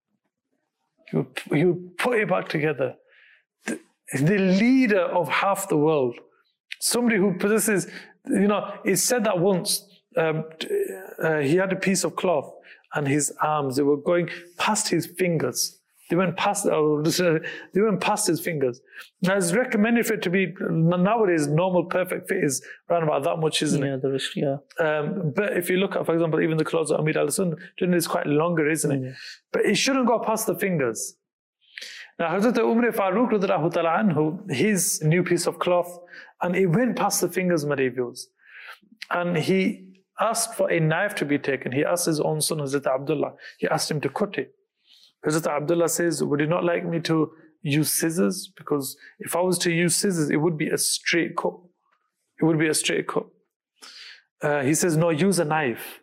He would, he would put it back together. The, the leader of half the world, somebody who possesses, you know, it's said that once um, uh, he had a piece of cloth and his arms, they were going past his fingers. They went past, uh, they went past his fingers. Now it's recommended for it to be, nowadays, normal perfect fit is around about that much, isn't Yeah, it? the risk, yeah. Um, but if you look at, for example, even the clothes of Amir al-Sunnah, it's quite longer, isn't it? Yeah. But it shouldn't go past the fingers. Now, Hazrat Umar Farooq radiallahu ta'ala anhu, his new piece of cloth, and it went past the fingers, my dear viewers. And he asked for a knife to be taken. He asked his own son, Hazrat Abdullah, he asked him to cut it. Hazrat Abdullah says, would you not like me to use scissors? Because if I was to use scissors, it would be a straight cut. It would be a straight cut. Uh, he says, no, use a knife.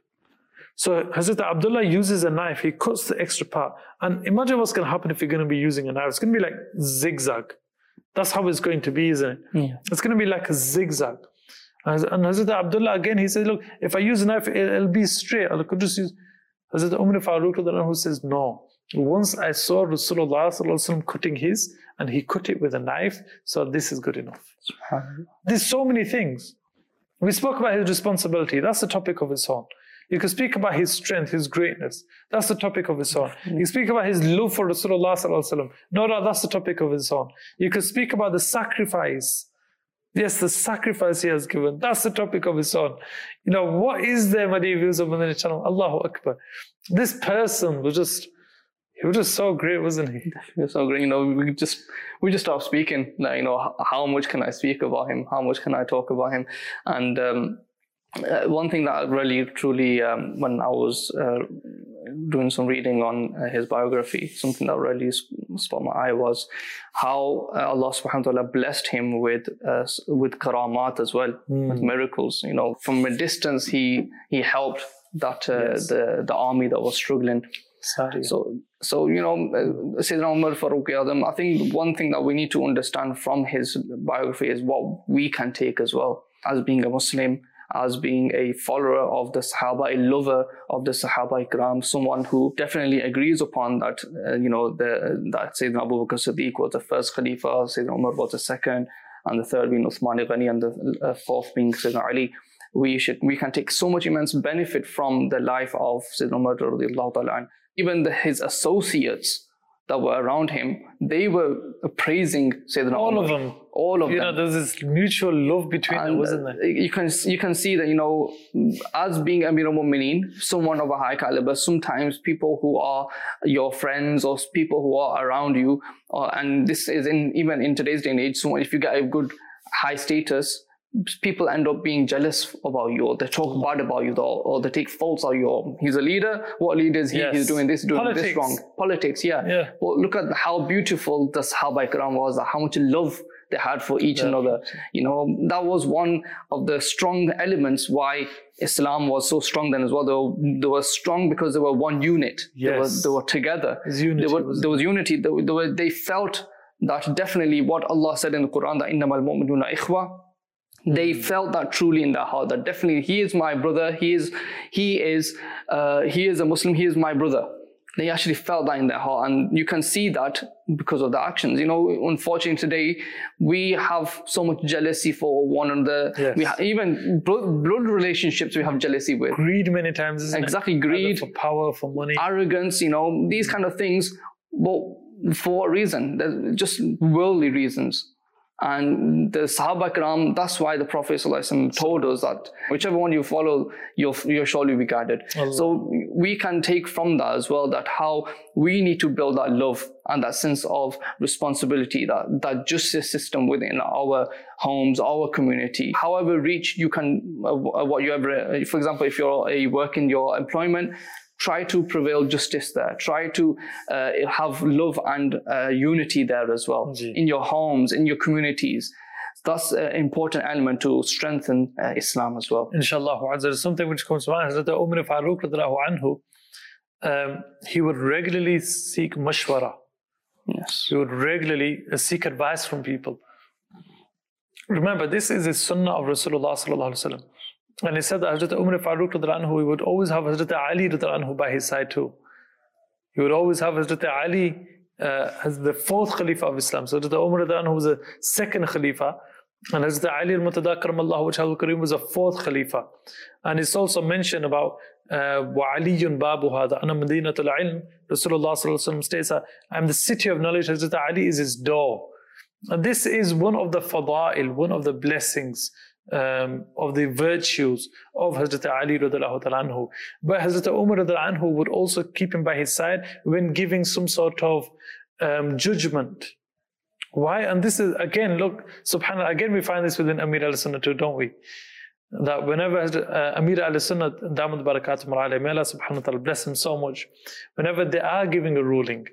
So Hazrat Abdullah uses a knife. He cuts the extra part. And imagine what's going to happen if you're going to be using a knife. It's going to be like zigzag. That's how it's going to be, isn't it? Yeah. It's going to be like a zigzag. And Hazrat Abdullah, again, he says, look, if I use a knife, it'll be straight. I could just use... Hazrat Umar Farooq who says, no. Once I saw Rasulullah sallallahu alaihi wasallam cutting his, and he cut it with a knife, so this is good enough. There's so many things. We spoke about his responsibility. That's the topic of his own. You could speak about his strength, his greatness. That's the topic of his own. You speak about his love for Rasulullah sallallahu alaihi wasallam. No, no, that's the topic of his own. You could speak about the sacrifice. Yes, the sacrifice he has given. That's the topic of his own. You know, what is there, my dear viewers of Madinah Channel? Allahu Akbar. This person was just, he was just so great, wasn't he? He was so great. You know, we just we just stopped speaking. Like, you know, how, how much can I speak about him? How much can I talk about him? And um, uh, one thing that really, truly, um, when I was uh, doing some reading on uh, his biography, something that really spot my eye was how uh, Allah subhanahu wa ta'ala blessed him with uh, with karamat as well, mm. with miracles. You know, from a distance, he he helped that uh, yes. the the army that was struggling. Sorry. So, so you know, uh, Sayyidina Umar Farooq Azam, I think one thing that we need to understand from his biography is what we can take as well as being a Muslim, as being a follower of the Sahaba, a lover of the Sahaba Ikram, someone who definitely agrees upon that, uh, you know, the, that Sayyidina Abu Bakr Siddiq was the first Khalifa, Sayyidina Umar was the second, and the third being Uthman Ghani, and the uh, fourth being Sayyidina Ali. We should, we can take so much immense benefit from the life of Sayyidina Umar radiallahu ta'ala. Even the, his associates that were around him, they were praising Sayyidina All Umar. of them. All of you them. know, there's this mutual love between and them, wasn't there? You can, you can see that, you know, as being Amir al-Mu'mineen, someone of a high caliber, sometimes people who are your friends or people who are around you, uh, and this is in even in today's day and age, so if you get a good high status, people end up being jealous about you, or they talk bad about you, or, or they take faults of you. He's a leader. What leader is he? Yes. He's doing this, doing Politics. this wrong. Politics, yeah. Yeah. Well, look at how beautiful the Sahaba Ikram was, how much love they had for each Yeah. another. You know, that was one of the strong elements why Islam was so strong then as well. They were, they were strong because they were one unit. Yes. They were, they were together. There's unity, They were, wasn't there was unity. They, were- they, were, they felt that definitely what Allah said in the Quran, that إِنَّمَا الْمُؤْمِنُونَ إِخْوَةٌ. They felt that truly in their heart, that definitely he is my brother, he is he is uh, he is a Muslim, he is my brother. They actually felt that in their heart, and you can see that because of the actions. You know, unfortunately today we have so much jealousy for one another. Yes. We ha- even blood, blood relationships we have jealousy with. Greed many times, isn't Exactly, it? Either greed. for power, for money. Arrogance, you know, these kind of things. But for a reason, there's just worldly reasons. And the Sahaba Ikram, that's why the Prophet ﷺ told us that whichever one you follow, you'll, you'll surely be guided. Allah. So we can take from that as well, that how we need to build that love and that sense of responsibility, that, that justice system within our homes, our community. However reach you can, uh, what you ever, for example, if you're a work in your employment, try to prevail justice there. Try to uh, have love and uh, unity there as well. Ji. In your homes, in your communities. That's an important element to strengthen uh, Islam as well. Inshallah, there's something which comes to mind. Hazrat Umar Farooq radiallahu anhu, um, he would regularly seek mashwara. Yes. He would regularly uh, seek advice from people. Remember, this is a sunnah of Rasulullah sallallahu alaihi wasallam. And he said that Hazrat Umar Farooq radiallahu anhu, he would always have Hazrat Ali radiallahu anhu by his side too. He would always have Hazrat Ali uh, as the fourth Khalifa of Islam. So Hazrat Umar radiallahu anhu was the second Khalifa. And Hazrat Ali al-Murtada karamallahu wajhahu al-Kareem was a fourth Khalifa. And it's also mentioned about وَعَلِيٌّ بَابُهَا أَنَا مَدِينَةُ الْعِلْمِ. Rasulullah sallallahu alaihi wasallam states that I'm the city of knowledge. Hazrat Ali is his door. And this is one of the fada'il, one of the blessings, um, of the virtues of Hazrat Ali radiallahu ta'ala anhu. But Hazrat Umar radiallahu anhu would also keep him by his side when giving some sort of um, judgment. Why? And this is, again, look, subhanAllah, again we find this within Amir al-Sunnah too, don't we? That whenever uh, Amir al-Sunnah, Damad Barakatum alayhi, may Allah subhanahu wa ta'ala bless him so much, whenever they are giving a ruling,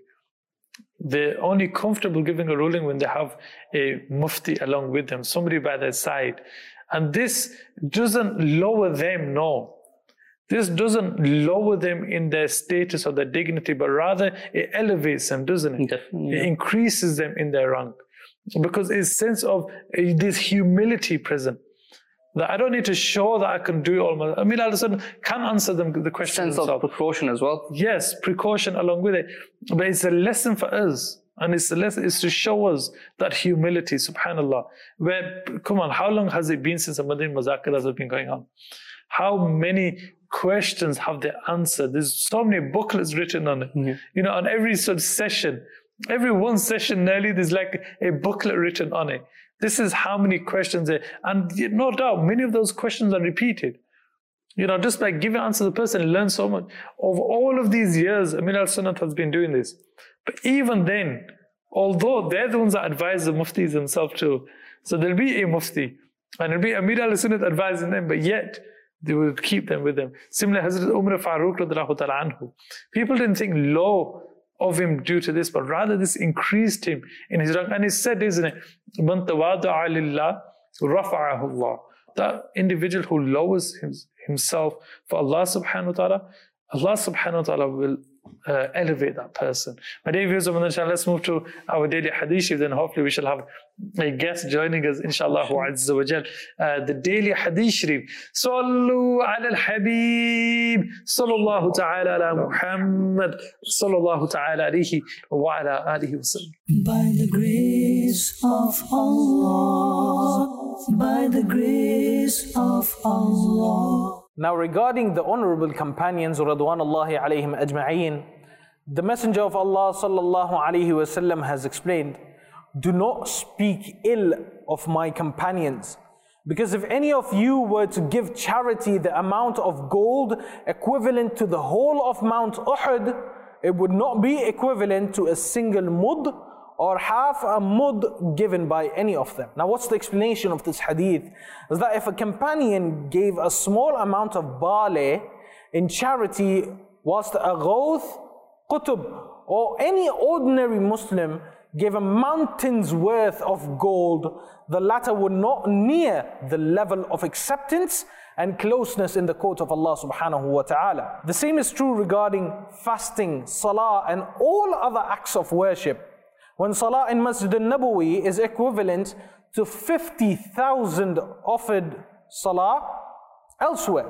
they're only comfortable giving a ruling when they have a mufti along with them, somebody by their side. And this doesn't lower them, no. This doesn't lower them in their status or their dignity, but rather it elevates them, doesn't it? Definitely, It yeah. increases them in their rank. Because it's a sense of uh, this humility present. That I don't need to show that I can do it all myself. I mean, all of a sudden, can answer them the question Sense of themselves. precaution as well. Yes, precaution along with it. But it's a lesson for us. And it's a lesson, it's to show us that humility, subhanAllah. Where, come on, how long has it been since the Madin Muzakiras have been going on? How many questions have they answered? There's so many booklets written on it. Yeah. You know, on every sort of session, every one session nearly, there's like a booklet written on it. This is how many questions there, and no doubt, many of those questions are repeated. You know, just by giving answer to the person, learn so much. Over all of these years, Amir al-Sunnah has been doing this. But even then, although they're the ones that advise the muftis themselves too, so there'll be a mufti, and it'll be Amir al-Sunnah advising them, but yet, they will keep them with them. Similarly, Hazrat Umar Farooq radiallahu ta'ala anhu. People didn't think low of him due to this, but rather this increased him in his rank. And he said, isn't it? مَنْ تَوَاضَعَ لِلَّهِ رَفَعَهُ اللَّهُ. That individual who lowers his, himself for Allah subhanahu wa ta'ala, Allah subhanahu wa ta'ala will uh, elevate that person. My dear viewers of Ramadan, let's move to our daily hadith shift, then hopefully we shall have a guest joining us, inshallah azza wa jal. Uh, the daily hadith sharif. Sallu ala al-habib, sallallahu ta'ala ala Muhammad, sallallahu ta'ala alayhi wa ala alihi wa sallam. By the grace of Allah, by the grace of Allah. Now regarding the honorable companions radwanullahi alayhim ajma'een, the Messenger of Allah sallallahu alayhi wasallam has explained, do not speak ill of my companions, because if any of you were to give charity the amount of gold equivalent to the whole of Mount Uhud, it would not be equivalent to a single mud or half a mud given by any of them. Now what's the explanation of this hadith? Is that if a companion gave a small amount of barley in charity, whilst a ghawth, qutb, or any ordinary Muslim gave a mountain's worth of gold, the latter would not near the level of acceptance and closeness in the court of Allah subhanahu wa ta'ala. The same is true regarding fasting, salah, and all other acts of worship. When salah in Masjid al-Nabawi is equivalent to fifty thousand offered salah elsewhere.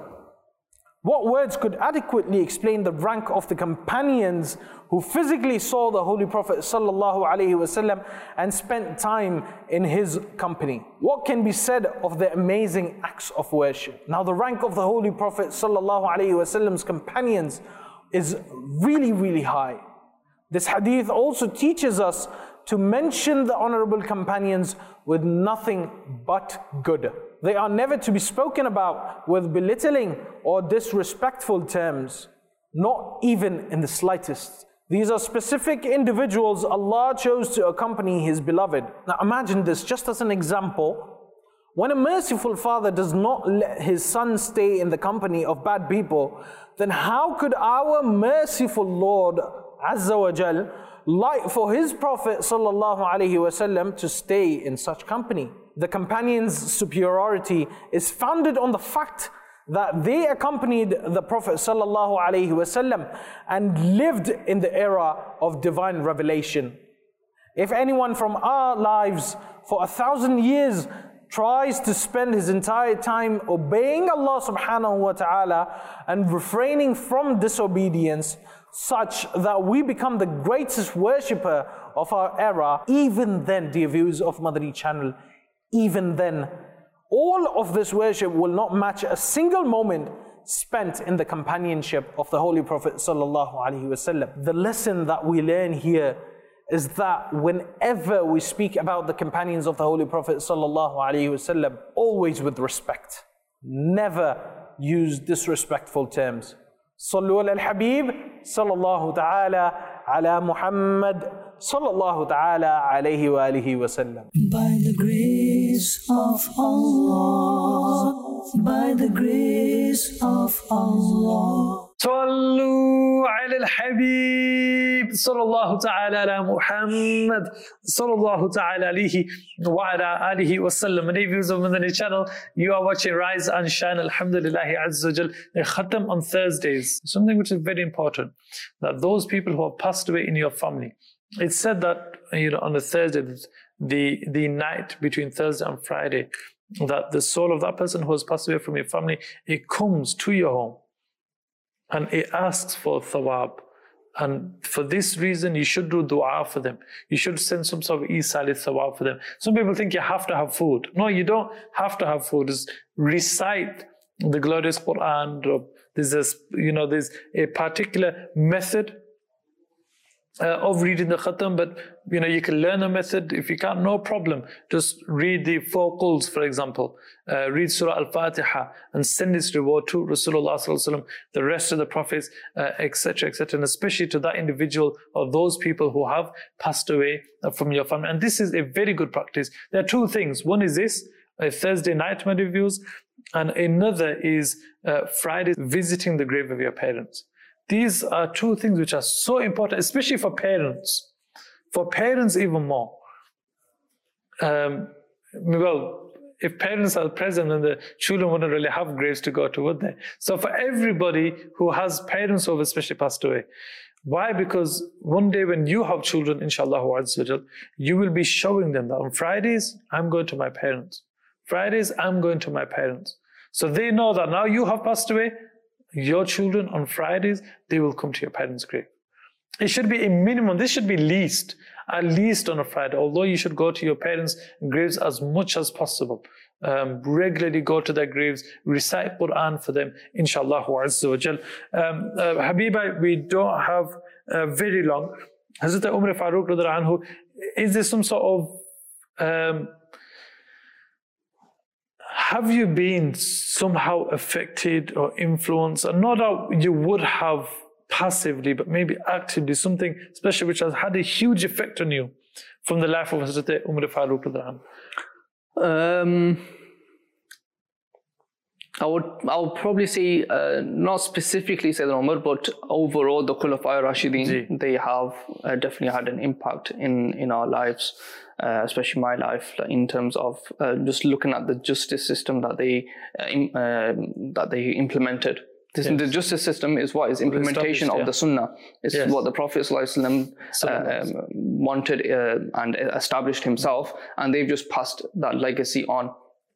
What words could adequately explain the rank of the companions who physically saw the Holy Prophet sallallahu alaihi wasallam and spent time in his company? What can be said of the amazing acts of worship? Now the rank of the Holy Prophet sallallahu alaihi wasallam's companions is really, really high. This hadith also teaches us to mention the honorable companions with nothing but good. They are never to be spoken about with belittling or disrespectful terms, not even in the slightest. These are specific individuals Allah chose to accompany His beloved. Now imagine this just as an example. When a merciful father does not let his son stay in the company of bad people, then how could our merciful Lord Azza wa Jal like for His Prophet sallallahu alaihi wasallam to stay in such company? The companions' superiority is founded on the fact that they accompanied the Prophet sallallahu alaihi wasallam and lived in the era of divine revelation. If anyone from our lives for a thousand years tries to spend his entire time obeying Allah subhanahu wa ta'ala and refraining from disobedience, such that we become the greatest worshipper of our era, even then, dear viewers of Madani channel, even then, all of this worship will not match a single moment spent in the companionship of the Holy Prophet sallallahu alaihi wasallam. The lesson that we learn here is that whenever we speak about the companions of the Holy Prophet sallallahu alaihi wasallam, always with respect. Never use disrespectful terms. Sallu ala al-Habib sallallahu ta'ala ala Muhammad sallallahu ta'ala alayhi wa alihi wa sallam. By the grace of Allah, by the grace of Allah. Sallu ala al-Habib sallallahu ta'ala ala Muhammad sallallahu ta'ala alayhi wa ala alihi wa sallam. Many viewers of Madani channel, you are watching Rise and Shine, alhamdulillah azza wa jal, a khatam on Thursdays. Something which is very important, that those people who have passed away in your family, it's said that, you know, on a Thursday, the, the night between Thursday and Friday, that the soul of that person who has passed away from your family, it comes to your home and it asks for thawab. And for this reason, you should do dua for them. You should send some sort of isali thawab for them. Some people think you have to have food. No, you don't have to have food. Just recite the glorious Quran. There's a, you know, there's a particular method Uh, of reading the khatam, but you know, you can learn a method. If you can't, no problem. Just read the four quls, for example. Uh, read Surah Al-Fatiha and send this reward to Rasulullah sallallahu alaihi wasallam, the rest of the prophets, uh, et cetera, et cetera, and especially to that individual or those people who have passed away uh, from your family. And this is a very good practice. There are two things. One is this, a Thursday night my reviews, and another is uh, Friday, visiting the grave of your parents. These are two things which are so important, especially for parents. For parents even more. Um, well, if parents are present, then the children wouldn't really have graves to go to, would they? So for everybody who has parents who have especially passed away. Why? Because one day when you have children, inshallah, you will be showing them that on Fridays, I'm going to my parents. Fridays, I'm going to my parents. So they know that now you have passed away. Your children on Fridays, they will come to your parents' grave. It should be a minimum. This should be least, at least on a Friday. Although you should go to your parents' graves as much as possible. Um, regularly go to their graves, recite Quran for them, inshallah azza wa jal. Um, uh, Habiba, we don't have uh, very long. Hazrat Umar Farooq radhiyallahu anhu, is there some sort of um, have you been somehow affected or influenced? And no doubt you would have passively, but maybe actively, something especially which has had a huge effect on you from the life of Hazrat Umar Farooq radhiyallahu anhu? Um, I would I would probably say uh, not specifically Sayyidina Umar, but overall the Khulafa Rashidin, they have uh, definitely had an impact in in our lives, uh, especially my life, in terms of uh, just looking at the justice system that they uh, im- uh, that they implemented. This, yes. The justice system is what is implementation of yeah. the Sunnah. It's yes. what the Prophet ﷺ, uh, um, wanted uh, and established himself, and they've just passed that legacy on.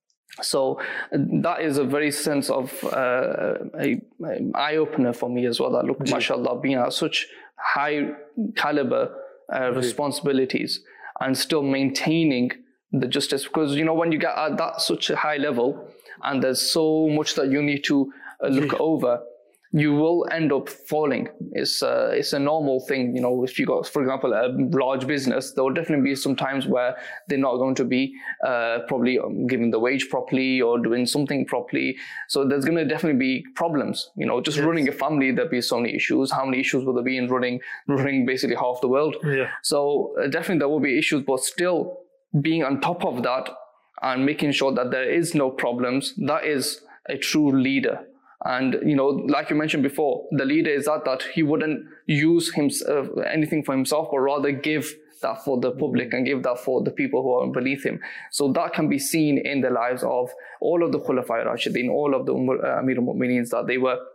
So that is a very sense of uh, a, a eye-opener for me as well, that look, mashallah, being at such high caliber uh, responsibilities and still maintaining the justice, because you know when you get at that such a high level and there's so much that you need to uh, look yeah. over, you will end up falling. It's uh, it's a normal thing, you know. If you got, for example, a large business, there will definitely be some times where they're not going to be uh, probably giving the wage properly or doing something properly. So there's going to definitely be problems. You know, just yes. running a family, there'll be so many issues. How many issues will there be in running running basically half the world? Yeah. So uh, definitely there will be issues, but still being on top of that and making sure that there is no problems, that is a true leader. And, you know, like you mentioned before, the leader is that, that he wouldn't use himself, uh, anything for himself, but rather give that for the public and give that for the people who are beneath him. So that can be seen in the lives of all of the Khulafa Rashidin, all of the Umar, uh, Amir al-Mu'mineen, that they were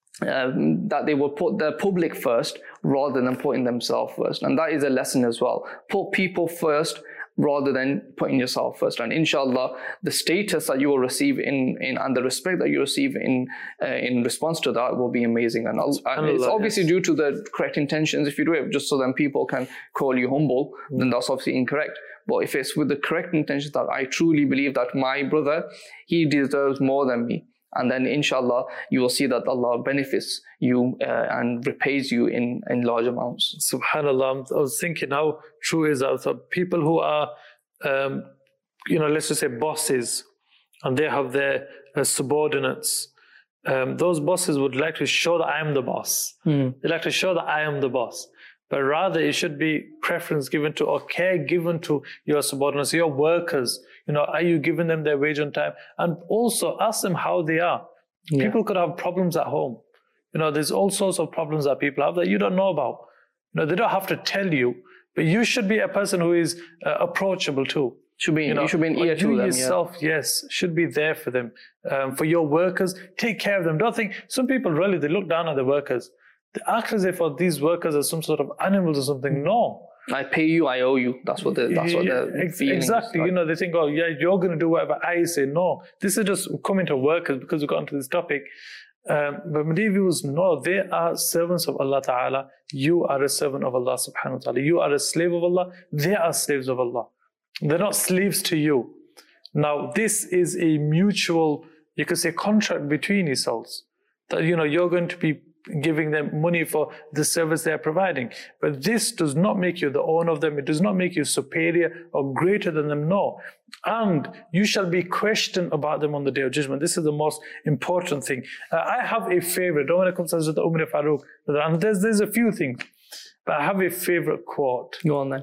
um, that they would put the public first rather than putting themselves first. And that is a lesson as well. Put people first rather than putting yourself first. And inshallah, the status that you will receive in, in and the respect that you receive in uh, in response to that will be amazing. And, and it's obviously yes. due to the correct intentions. If you do it just so then people can call you humble, mm. then that's obviously incorrect. But if it's with the correct intentions that I truly believe that my brother, he deserves more than me, and then inshallah, you will see that Allah benefits you uh, and repays you in, in large amounts. SubhanAllah, I was thinking how true is that people who are, um, you know, let's just say bosses, and they have their uh, subordinates, um, those bosses would like to show that I am the boss. Mm. They like to show that I am the boss. But rather, it should be preference given to or care given to your subordinates, your workers. You know, are you giving them their wage on time? And also ask them how they are. Yeah. People could have problems at home. You know, there's all sorts of problems that people have that you don't know about. You know, they don't have to tell you, but you should be a person who is uh, approachable too. Should be, you, know, you should be an ear to you them. yourself, yeah. yes, should be there for them. Um, for your workers, take care of them. Don't think, some people really, they look down at the workers. They act as if these workers are some sort of animals or something. No. I pay you, I owe you. That's what the that's what the Ex- exactly. Is. You know, they think, oh yeah, you're going to do whatever I say. No, this is just coming to workers because we got into this topic. Um, but medievals, no, they are servants of Allah Ta'ala. You are a servant of Allah Subhanahu wa Ta'ala. You are a slave of Allah. They are slaves of Allah. They're not slaves to you. Now, this is a mutual, you could say, contract between yourselves. That, you know, you're going to be giving them money for the service they are providing. But this does not make you the owner of them. It does not make you superior or greater than them. No. And you shall be questioned about them on the Day of Judgment. This is the most important thing. Uh, I have a favorite. When it comes to Hazrat Umar Farooq, and there's, there's a few things, but I have a favorite quote. Go on then.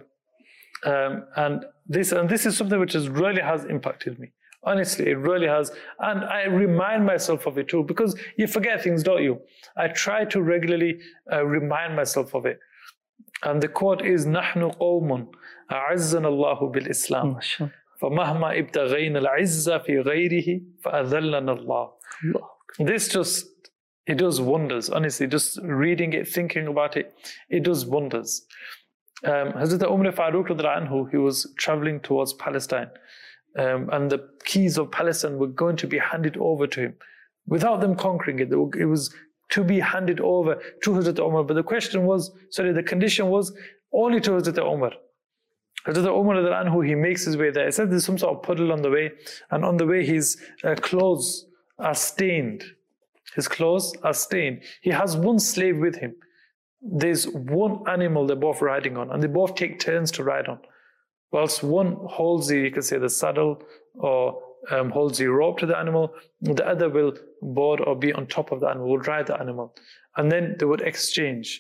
Um, and this and this is something which has really has impacted me. Honestly, it really has. And I remind myself of it too, because you forget things, don't you? I try to regularly uh, remind myself of it. And the quote is, نَحْنُ قَوْمٌ أَعَزَّنَ اللَّهُ بِالْإِسْلَامِ فَمَهْمَا إِبْتَغَيْنَا الْعِزَّةَ فِي غَيْرِهِ فَأَذَلَّنَا اللَّهُ. This just, it does wonders. Honestly, just reading it, thinking about it, it does wonders. Um, Hazrat Umar Farooq radhiyallahu anhu, he was traveling towards Palestine. Um, and the keys of Palestine were going to be handed over to him. Without them conquering it, it was to be handed over to Hazrat Umar. But the question was, sorry, the condition was only to Hazrat Umar. Hazrat Umar, he makes his way there. It says there's some sort of puddle on the way, and on the way his uh, clothes are stained. His clothes are stained. He has one slave with him. There's one animal they're both riding on, and they both take turns to ride on. Whilst one holds the, you can say, the saddle or um, holds the rope to the animal, the other will board or be on top of the animal, will ride the animal. And then they would exchange.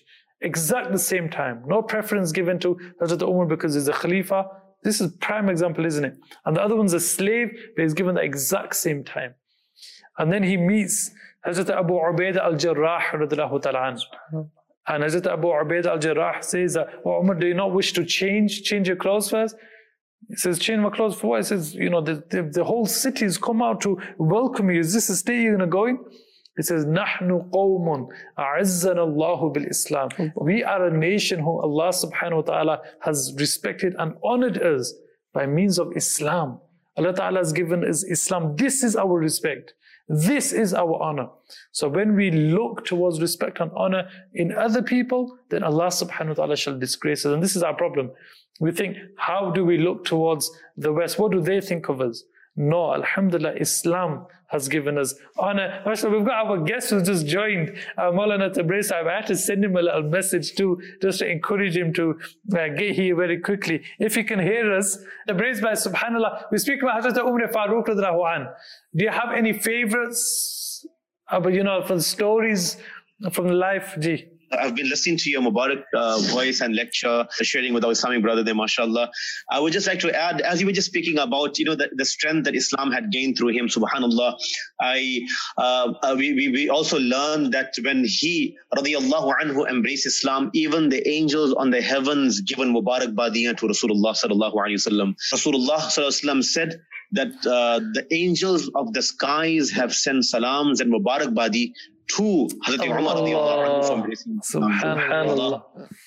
Exact the same time. No preference given to Hazrat Umar because he's a Khalifa. This is prime example, isn't it? And the other one's a slave, but he's given the exact same time. And then he meets Hazrat Abu Ubaidah al-Jarrah radiyallahu ta'ala anhu. And Hazrat Abu Ubaidah al-Jarrah says, that, oh, Umar, do you not wish to change? Change your clothes first? He says, change my clothes for what? He says, you know, the, the, the whole city has come out to welcome you. Is this the state you're going to go in? He says, نَحْنُ قَوْمٌ أَعِزَّنَ اللَّهُ بِالْإِسْلَامِ. We are a nation who Allah subhanahu wa ta'ala has respected and honored us by means of Islam. Allah ta'ala has given us Islam. This is our respect. This is our honor. So when we look towards respect and honor in other people, then Allah subhanahu wa ta'ala shall disgrace us. And this is our problem. We think, how do we look towards the West? What do they think of us? No, alhamdulillah, Islam has given us honor. Actually, we've got our guest who just joined, uh, Maulana Tabriz Sahib. I had to send him a little message too, just to encourage him to uh, get here very quickly. If he can hear us, Tabriz Bhai, subhanallah, we speak about Hazrat Umar Farooq radhiyallahu anhu. Do you have any favorites, uh, you know, for the stories from the life, Ji? I've been listening to your Mubarak uh, voice and lecture, sharing with our Islamic brother there, mashallah. I would just like to add, as you were just speaking about, you know, the, the strength that Islam had gained through him, subhanallah. I, uh, uh, we, we, we also learned that when he, radiyallahu anhu, embraced Islam, even the angels on the heavens given Mubarak Badiyah to Rasulullah sallallahu alayhi wa sallam. Rasulullah sallallahu alayhi wa sallam said that uh, the angels of the skies have sent salams and Mubarak Badi to Hazrat Umar radiallahu anhu from embracing Islam. Subhanallah.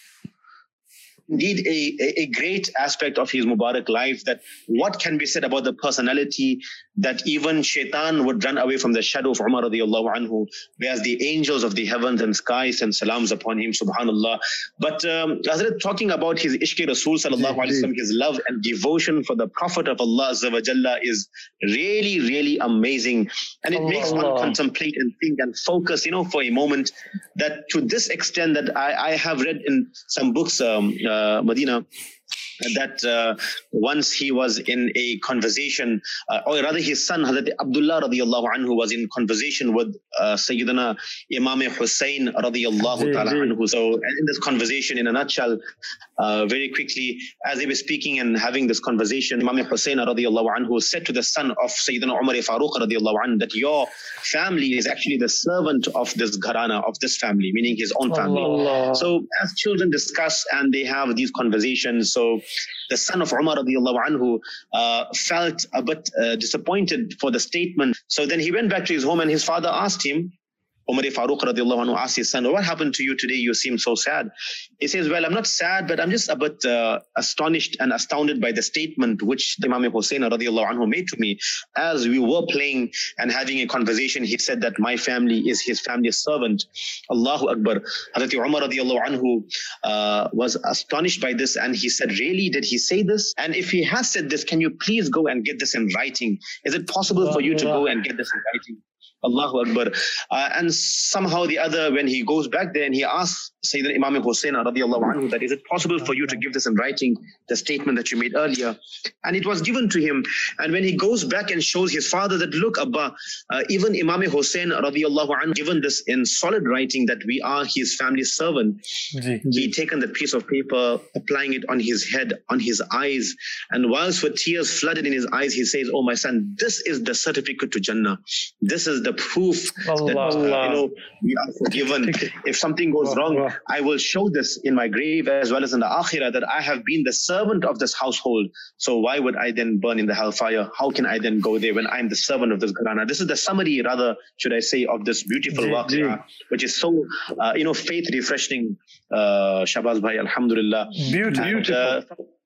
Indeed, a, a great aspect of his Mubarak life, that what can be said about the personality that even shaitan would run away from the shadow of Umar radiallahu anhu, whereas the angels of the heavens and skies send salams upon him, subhanallah. But um, Hazrat, talking about his Ishq Rasul sallallahu alayhi wa sallam, his love and devotion for the Prophet of Allah azza wa jalla is really, really amazing. And it Allah, makes one Allah. contemplate and think and focus, you know, for a moment, that to this extent that I, I have read in some books, um, uh, Medina, that uh, once he was in a conversation, uh, or rather his son Hazrat Abdullah radiallahu anhu was in conversation with uh, Sayyidina Imam Hussain radiallahu ta'ala anhu. So in this conversation, in a nutshell, uh, very quickly, as they were speaking and having this conversation, Imam Hussain radiallahu anhu said to the son of Sayyidina Umar Farooq radiallahu anhu that your family is actually the servant of this gharana, of this family, meaning his own family. Allah. So as children discuss and they have these conversations, so the son of Umar radiallahu anhu uh, felt a bit uh, disappointed for the statement. So then he went back to his home and his father asked him, Umar Farooq radiallahu anhu asked his son, what happened to you today? You seem so sad. He says, well, I'm not sad, but I'm just a bit uh, astonished and astounded by the statement which Imam Hussain radiallahu anhu made to me. As we were playing and having a conversation, he said that my family is his family's servant. Allahu Akbar. Hazrat Umar radiallahu anhu uh, was astonished by this, and he said, really, did he say this? And if he has said this, can you please go and get this in writing? Is it possible for you to go and get this in writing? Allahu Akbar. Uh, and somehow the other, when he goes back there and he asks Sayyidina Imam Hussain radiallahu anhu that, is it possible for you to give this in writing, the statement that you made earlier? And it was given to him. And when he goes back and shows his father that, look, Abba, uh, even Imam Hussain radiallahu anhu given this in solid writing that we are his family's servant. He taken the piece of paper, applying it on his head, on his eyes. And whilst with tears flooded in his eyes, he says, oh my son, this is the certificate to Jannah. This is the proof Allah, that Allah. you know we are forgiven. If something goes Allah, wrong, Allah. I will show this in my grave as well as in the akhirah, that I have been the servant of this household. So why would I then burn in the hellfire? How can I then go there when I'm the servant of this gharana? This is the summary, rather, should I say, of this beautiful waqia, which is so uh, you know faith refreshing. Uh, Shabazz Bhai, alhamdulillah. Beautiful. And, uh,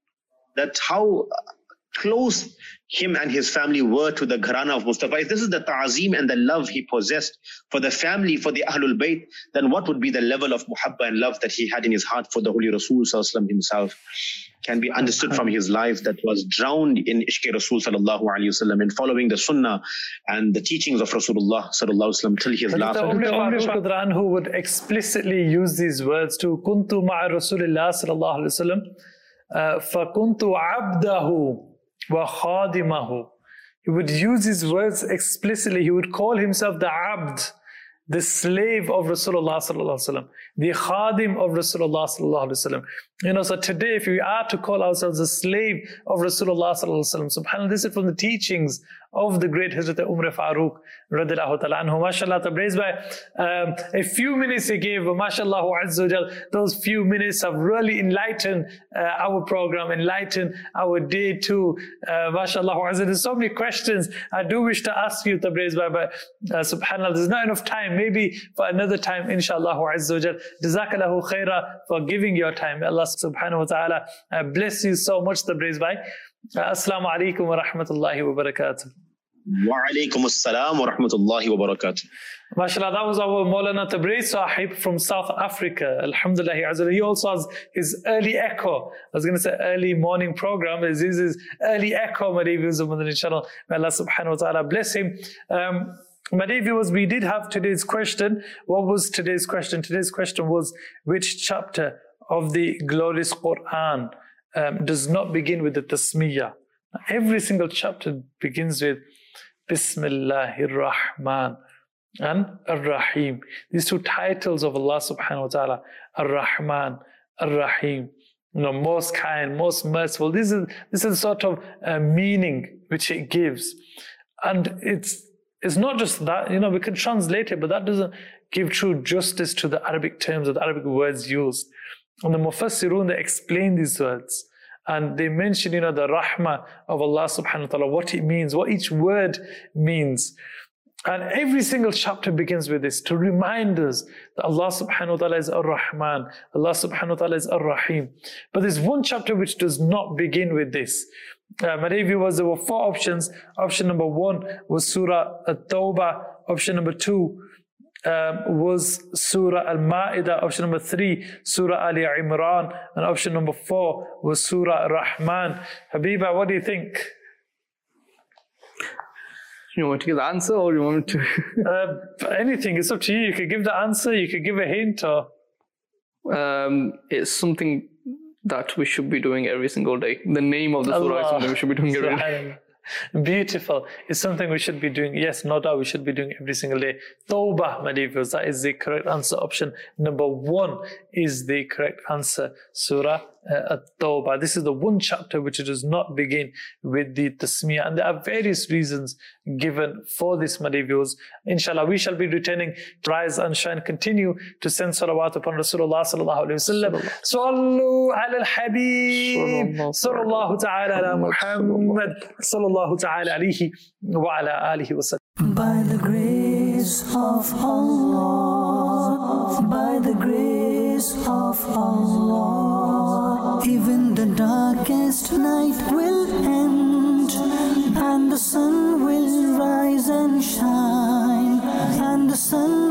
that how close him and his family were to the gharana of Mustafa. If this is the ta'zeem and the love he possessed for the family, for the Ahlul Bayt, then what would be the level of muhabba and love that he had in his heart for the Holy Rasul sallallahu alaihi wasallam himself? Can be understood from his life that was drowned in Ishq Rasul sallallahu alaihi wasallam, in following the sunnah and the teachings of Rasulullah sallallahu alaihi wasallam till his last. Umar who would explicitly use these words to kuntu ma'a Rasulillah sallallahu alaihi wasallam, fa kuntu abdahu wa khadimahu. He would use his words explicitly. He would call himself the abd, the slave of Rasulullah sallallahu alaihi wasallam, the khadim of Rasulullah sallallahu alaihi wasallam. You know, so today, if we are to call ourselves a slave of Rasulullah sallallahu alaihi wasallam, subhanAllah, this is from the teachings of the great Hazrat Umar Farooq radiallahu ta'ala anhu. MashaAllah, Tabriz Bhai, um, a few minutes he gave, MashaAllah Azza wa Jal, those few minutes have really enlightened uh, our program, enlightened our day too. Uh, MashaAllah Azza, there's so many questions I do wish to ask you, Tabriz Bhai, but uh, subhanAllah, there's not enough time. Maybe for another time, inshaAllah Azza wa Jal. Jazakallahu khaira for giving your time. Allah subhanahu wa ta'ala uh, bless you so much, Tabriz Bhai. Uh, Assalamu alaikum wa rahmatullahi wa barakatuh. Wa alaikum assalam wa rahmatullahi wa barakatuh. MashaAllah, that was our Maulana Tabriz Sahib from South Africa. Alhamdulillah. He also has his early echo. I was going to say early morning program. This is his early echo, my dear viewers of Madani channel. May Allah subhanahu wa ta'ala bless him. Um, my dear viewers, we did have today's question. What was today's question? Today's question was, which chapter of the glorious Quran um, does not begin with the tasmiyah? Every single chapter begins with Bismillahir Rahman and Ar-Rahim. These two titles of Allah subhanahu wa ta'ala, Ar-Rahman, Ar-Rahim, you know, most kind, most merciful. This is this is sort of a meaning which it gives. And it's it's not just that, you know, we can translate it, but that doesn't give true justice to the Arabic terms or the Arabic words used. And the Mufassirun, they explain these words. And they mention, you know, the rahmah of Allah subhanahu wa ta'ala, what it means, what each word means. And every single chapter begins with this, to remind us that Allah subhanahu wa ta'ala is Ar-Rahman, Allah subhanahu wa ta'ala is Ar-Rahim. But there's one chapter which does not begin with this. Uh, my dear viewers, there were four options. Option number one was Surah At-Tawbah. Option number two Um, was Surah Al-Ma'idah. Option number three, Surah Ali Imran. And option number four was Surah Rahman. Habiba, what do you think? You want to give the answer or you want to? uh, anything, it's up to you. You could give the answer, you could give a hint. Or um, it's something that we should be doing every single day. The name of the surah Allah. Is something we should be doing every day. Beautiful. It's something we should be doing. Yes, no doubt we should be doing every single day. Tawbah, my dear viewers, that is the correct answer. Option number one is the correct answer. Surah uh, At-Tawbah. This is the one chapter which does not begin with the tasmiyah. And there are various reasons given for this, my dear viewers. Inshallah, we shall be returning to rise and shine, continue to send salawat upon Rasulullah sallallahu alayhi wa sallam. Sallu ala al-habib. Sallallahu ta'ala ala Muhammad. Sallallahu ta'ala alayhi wa ala alihi wa sallam. By the grace of Allah, by the grace of Allah, even the darkest night will end, and the sun will rise and shine, and the sun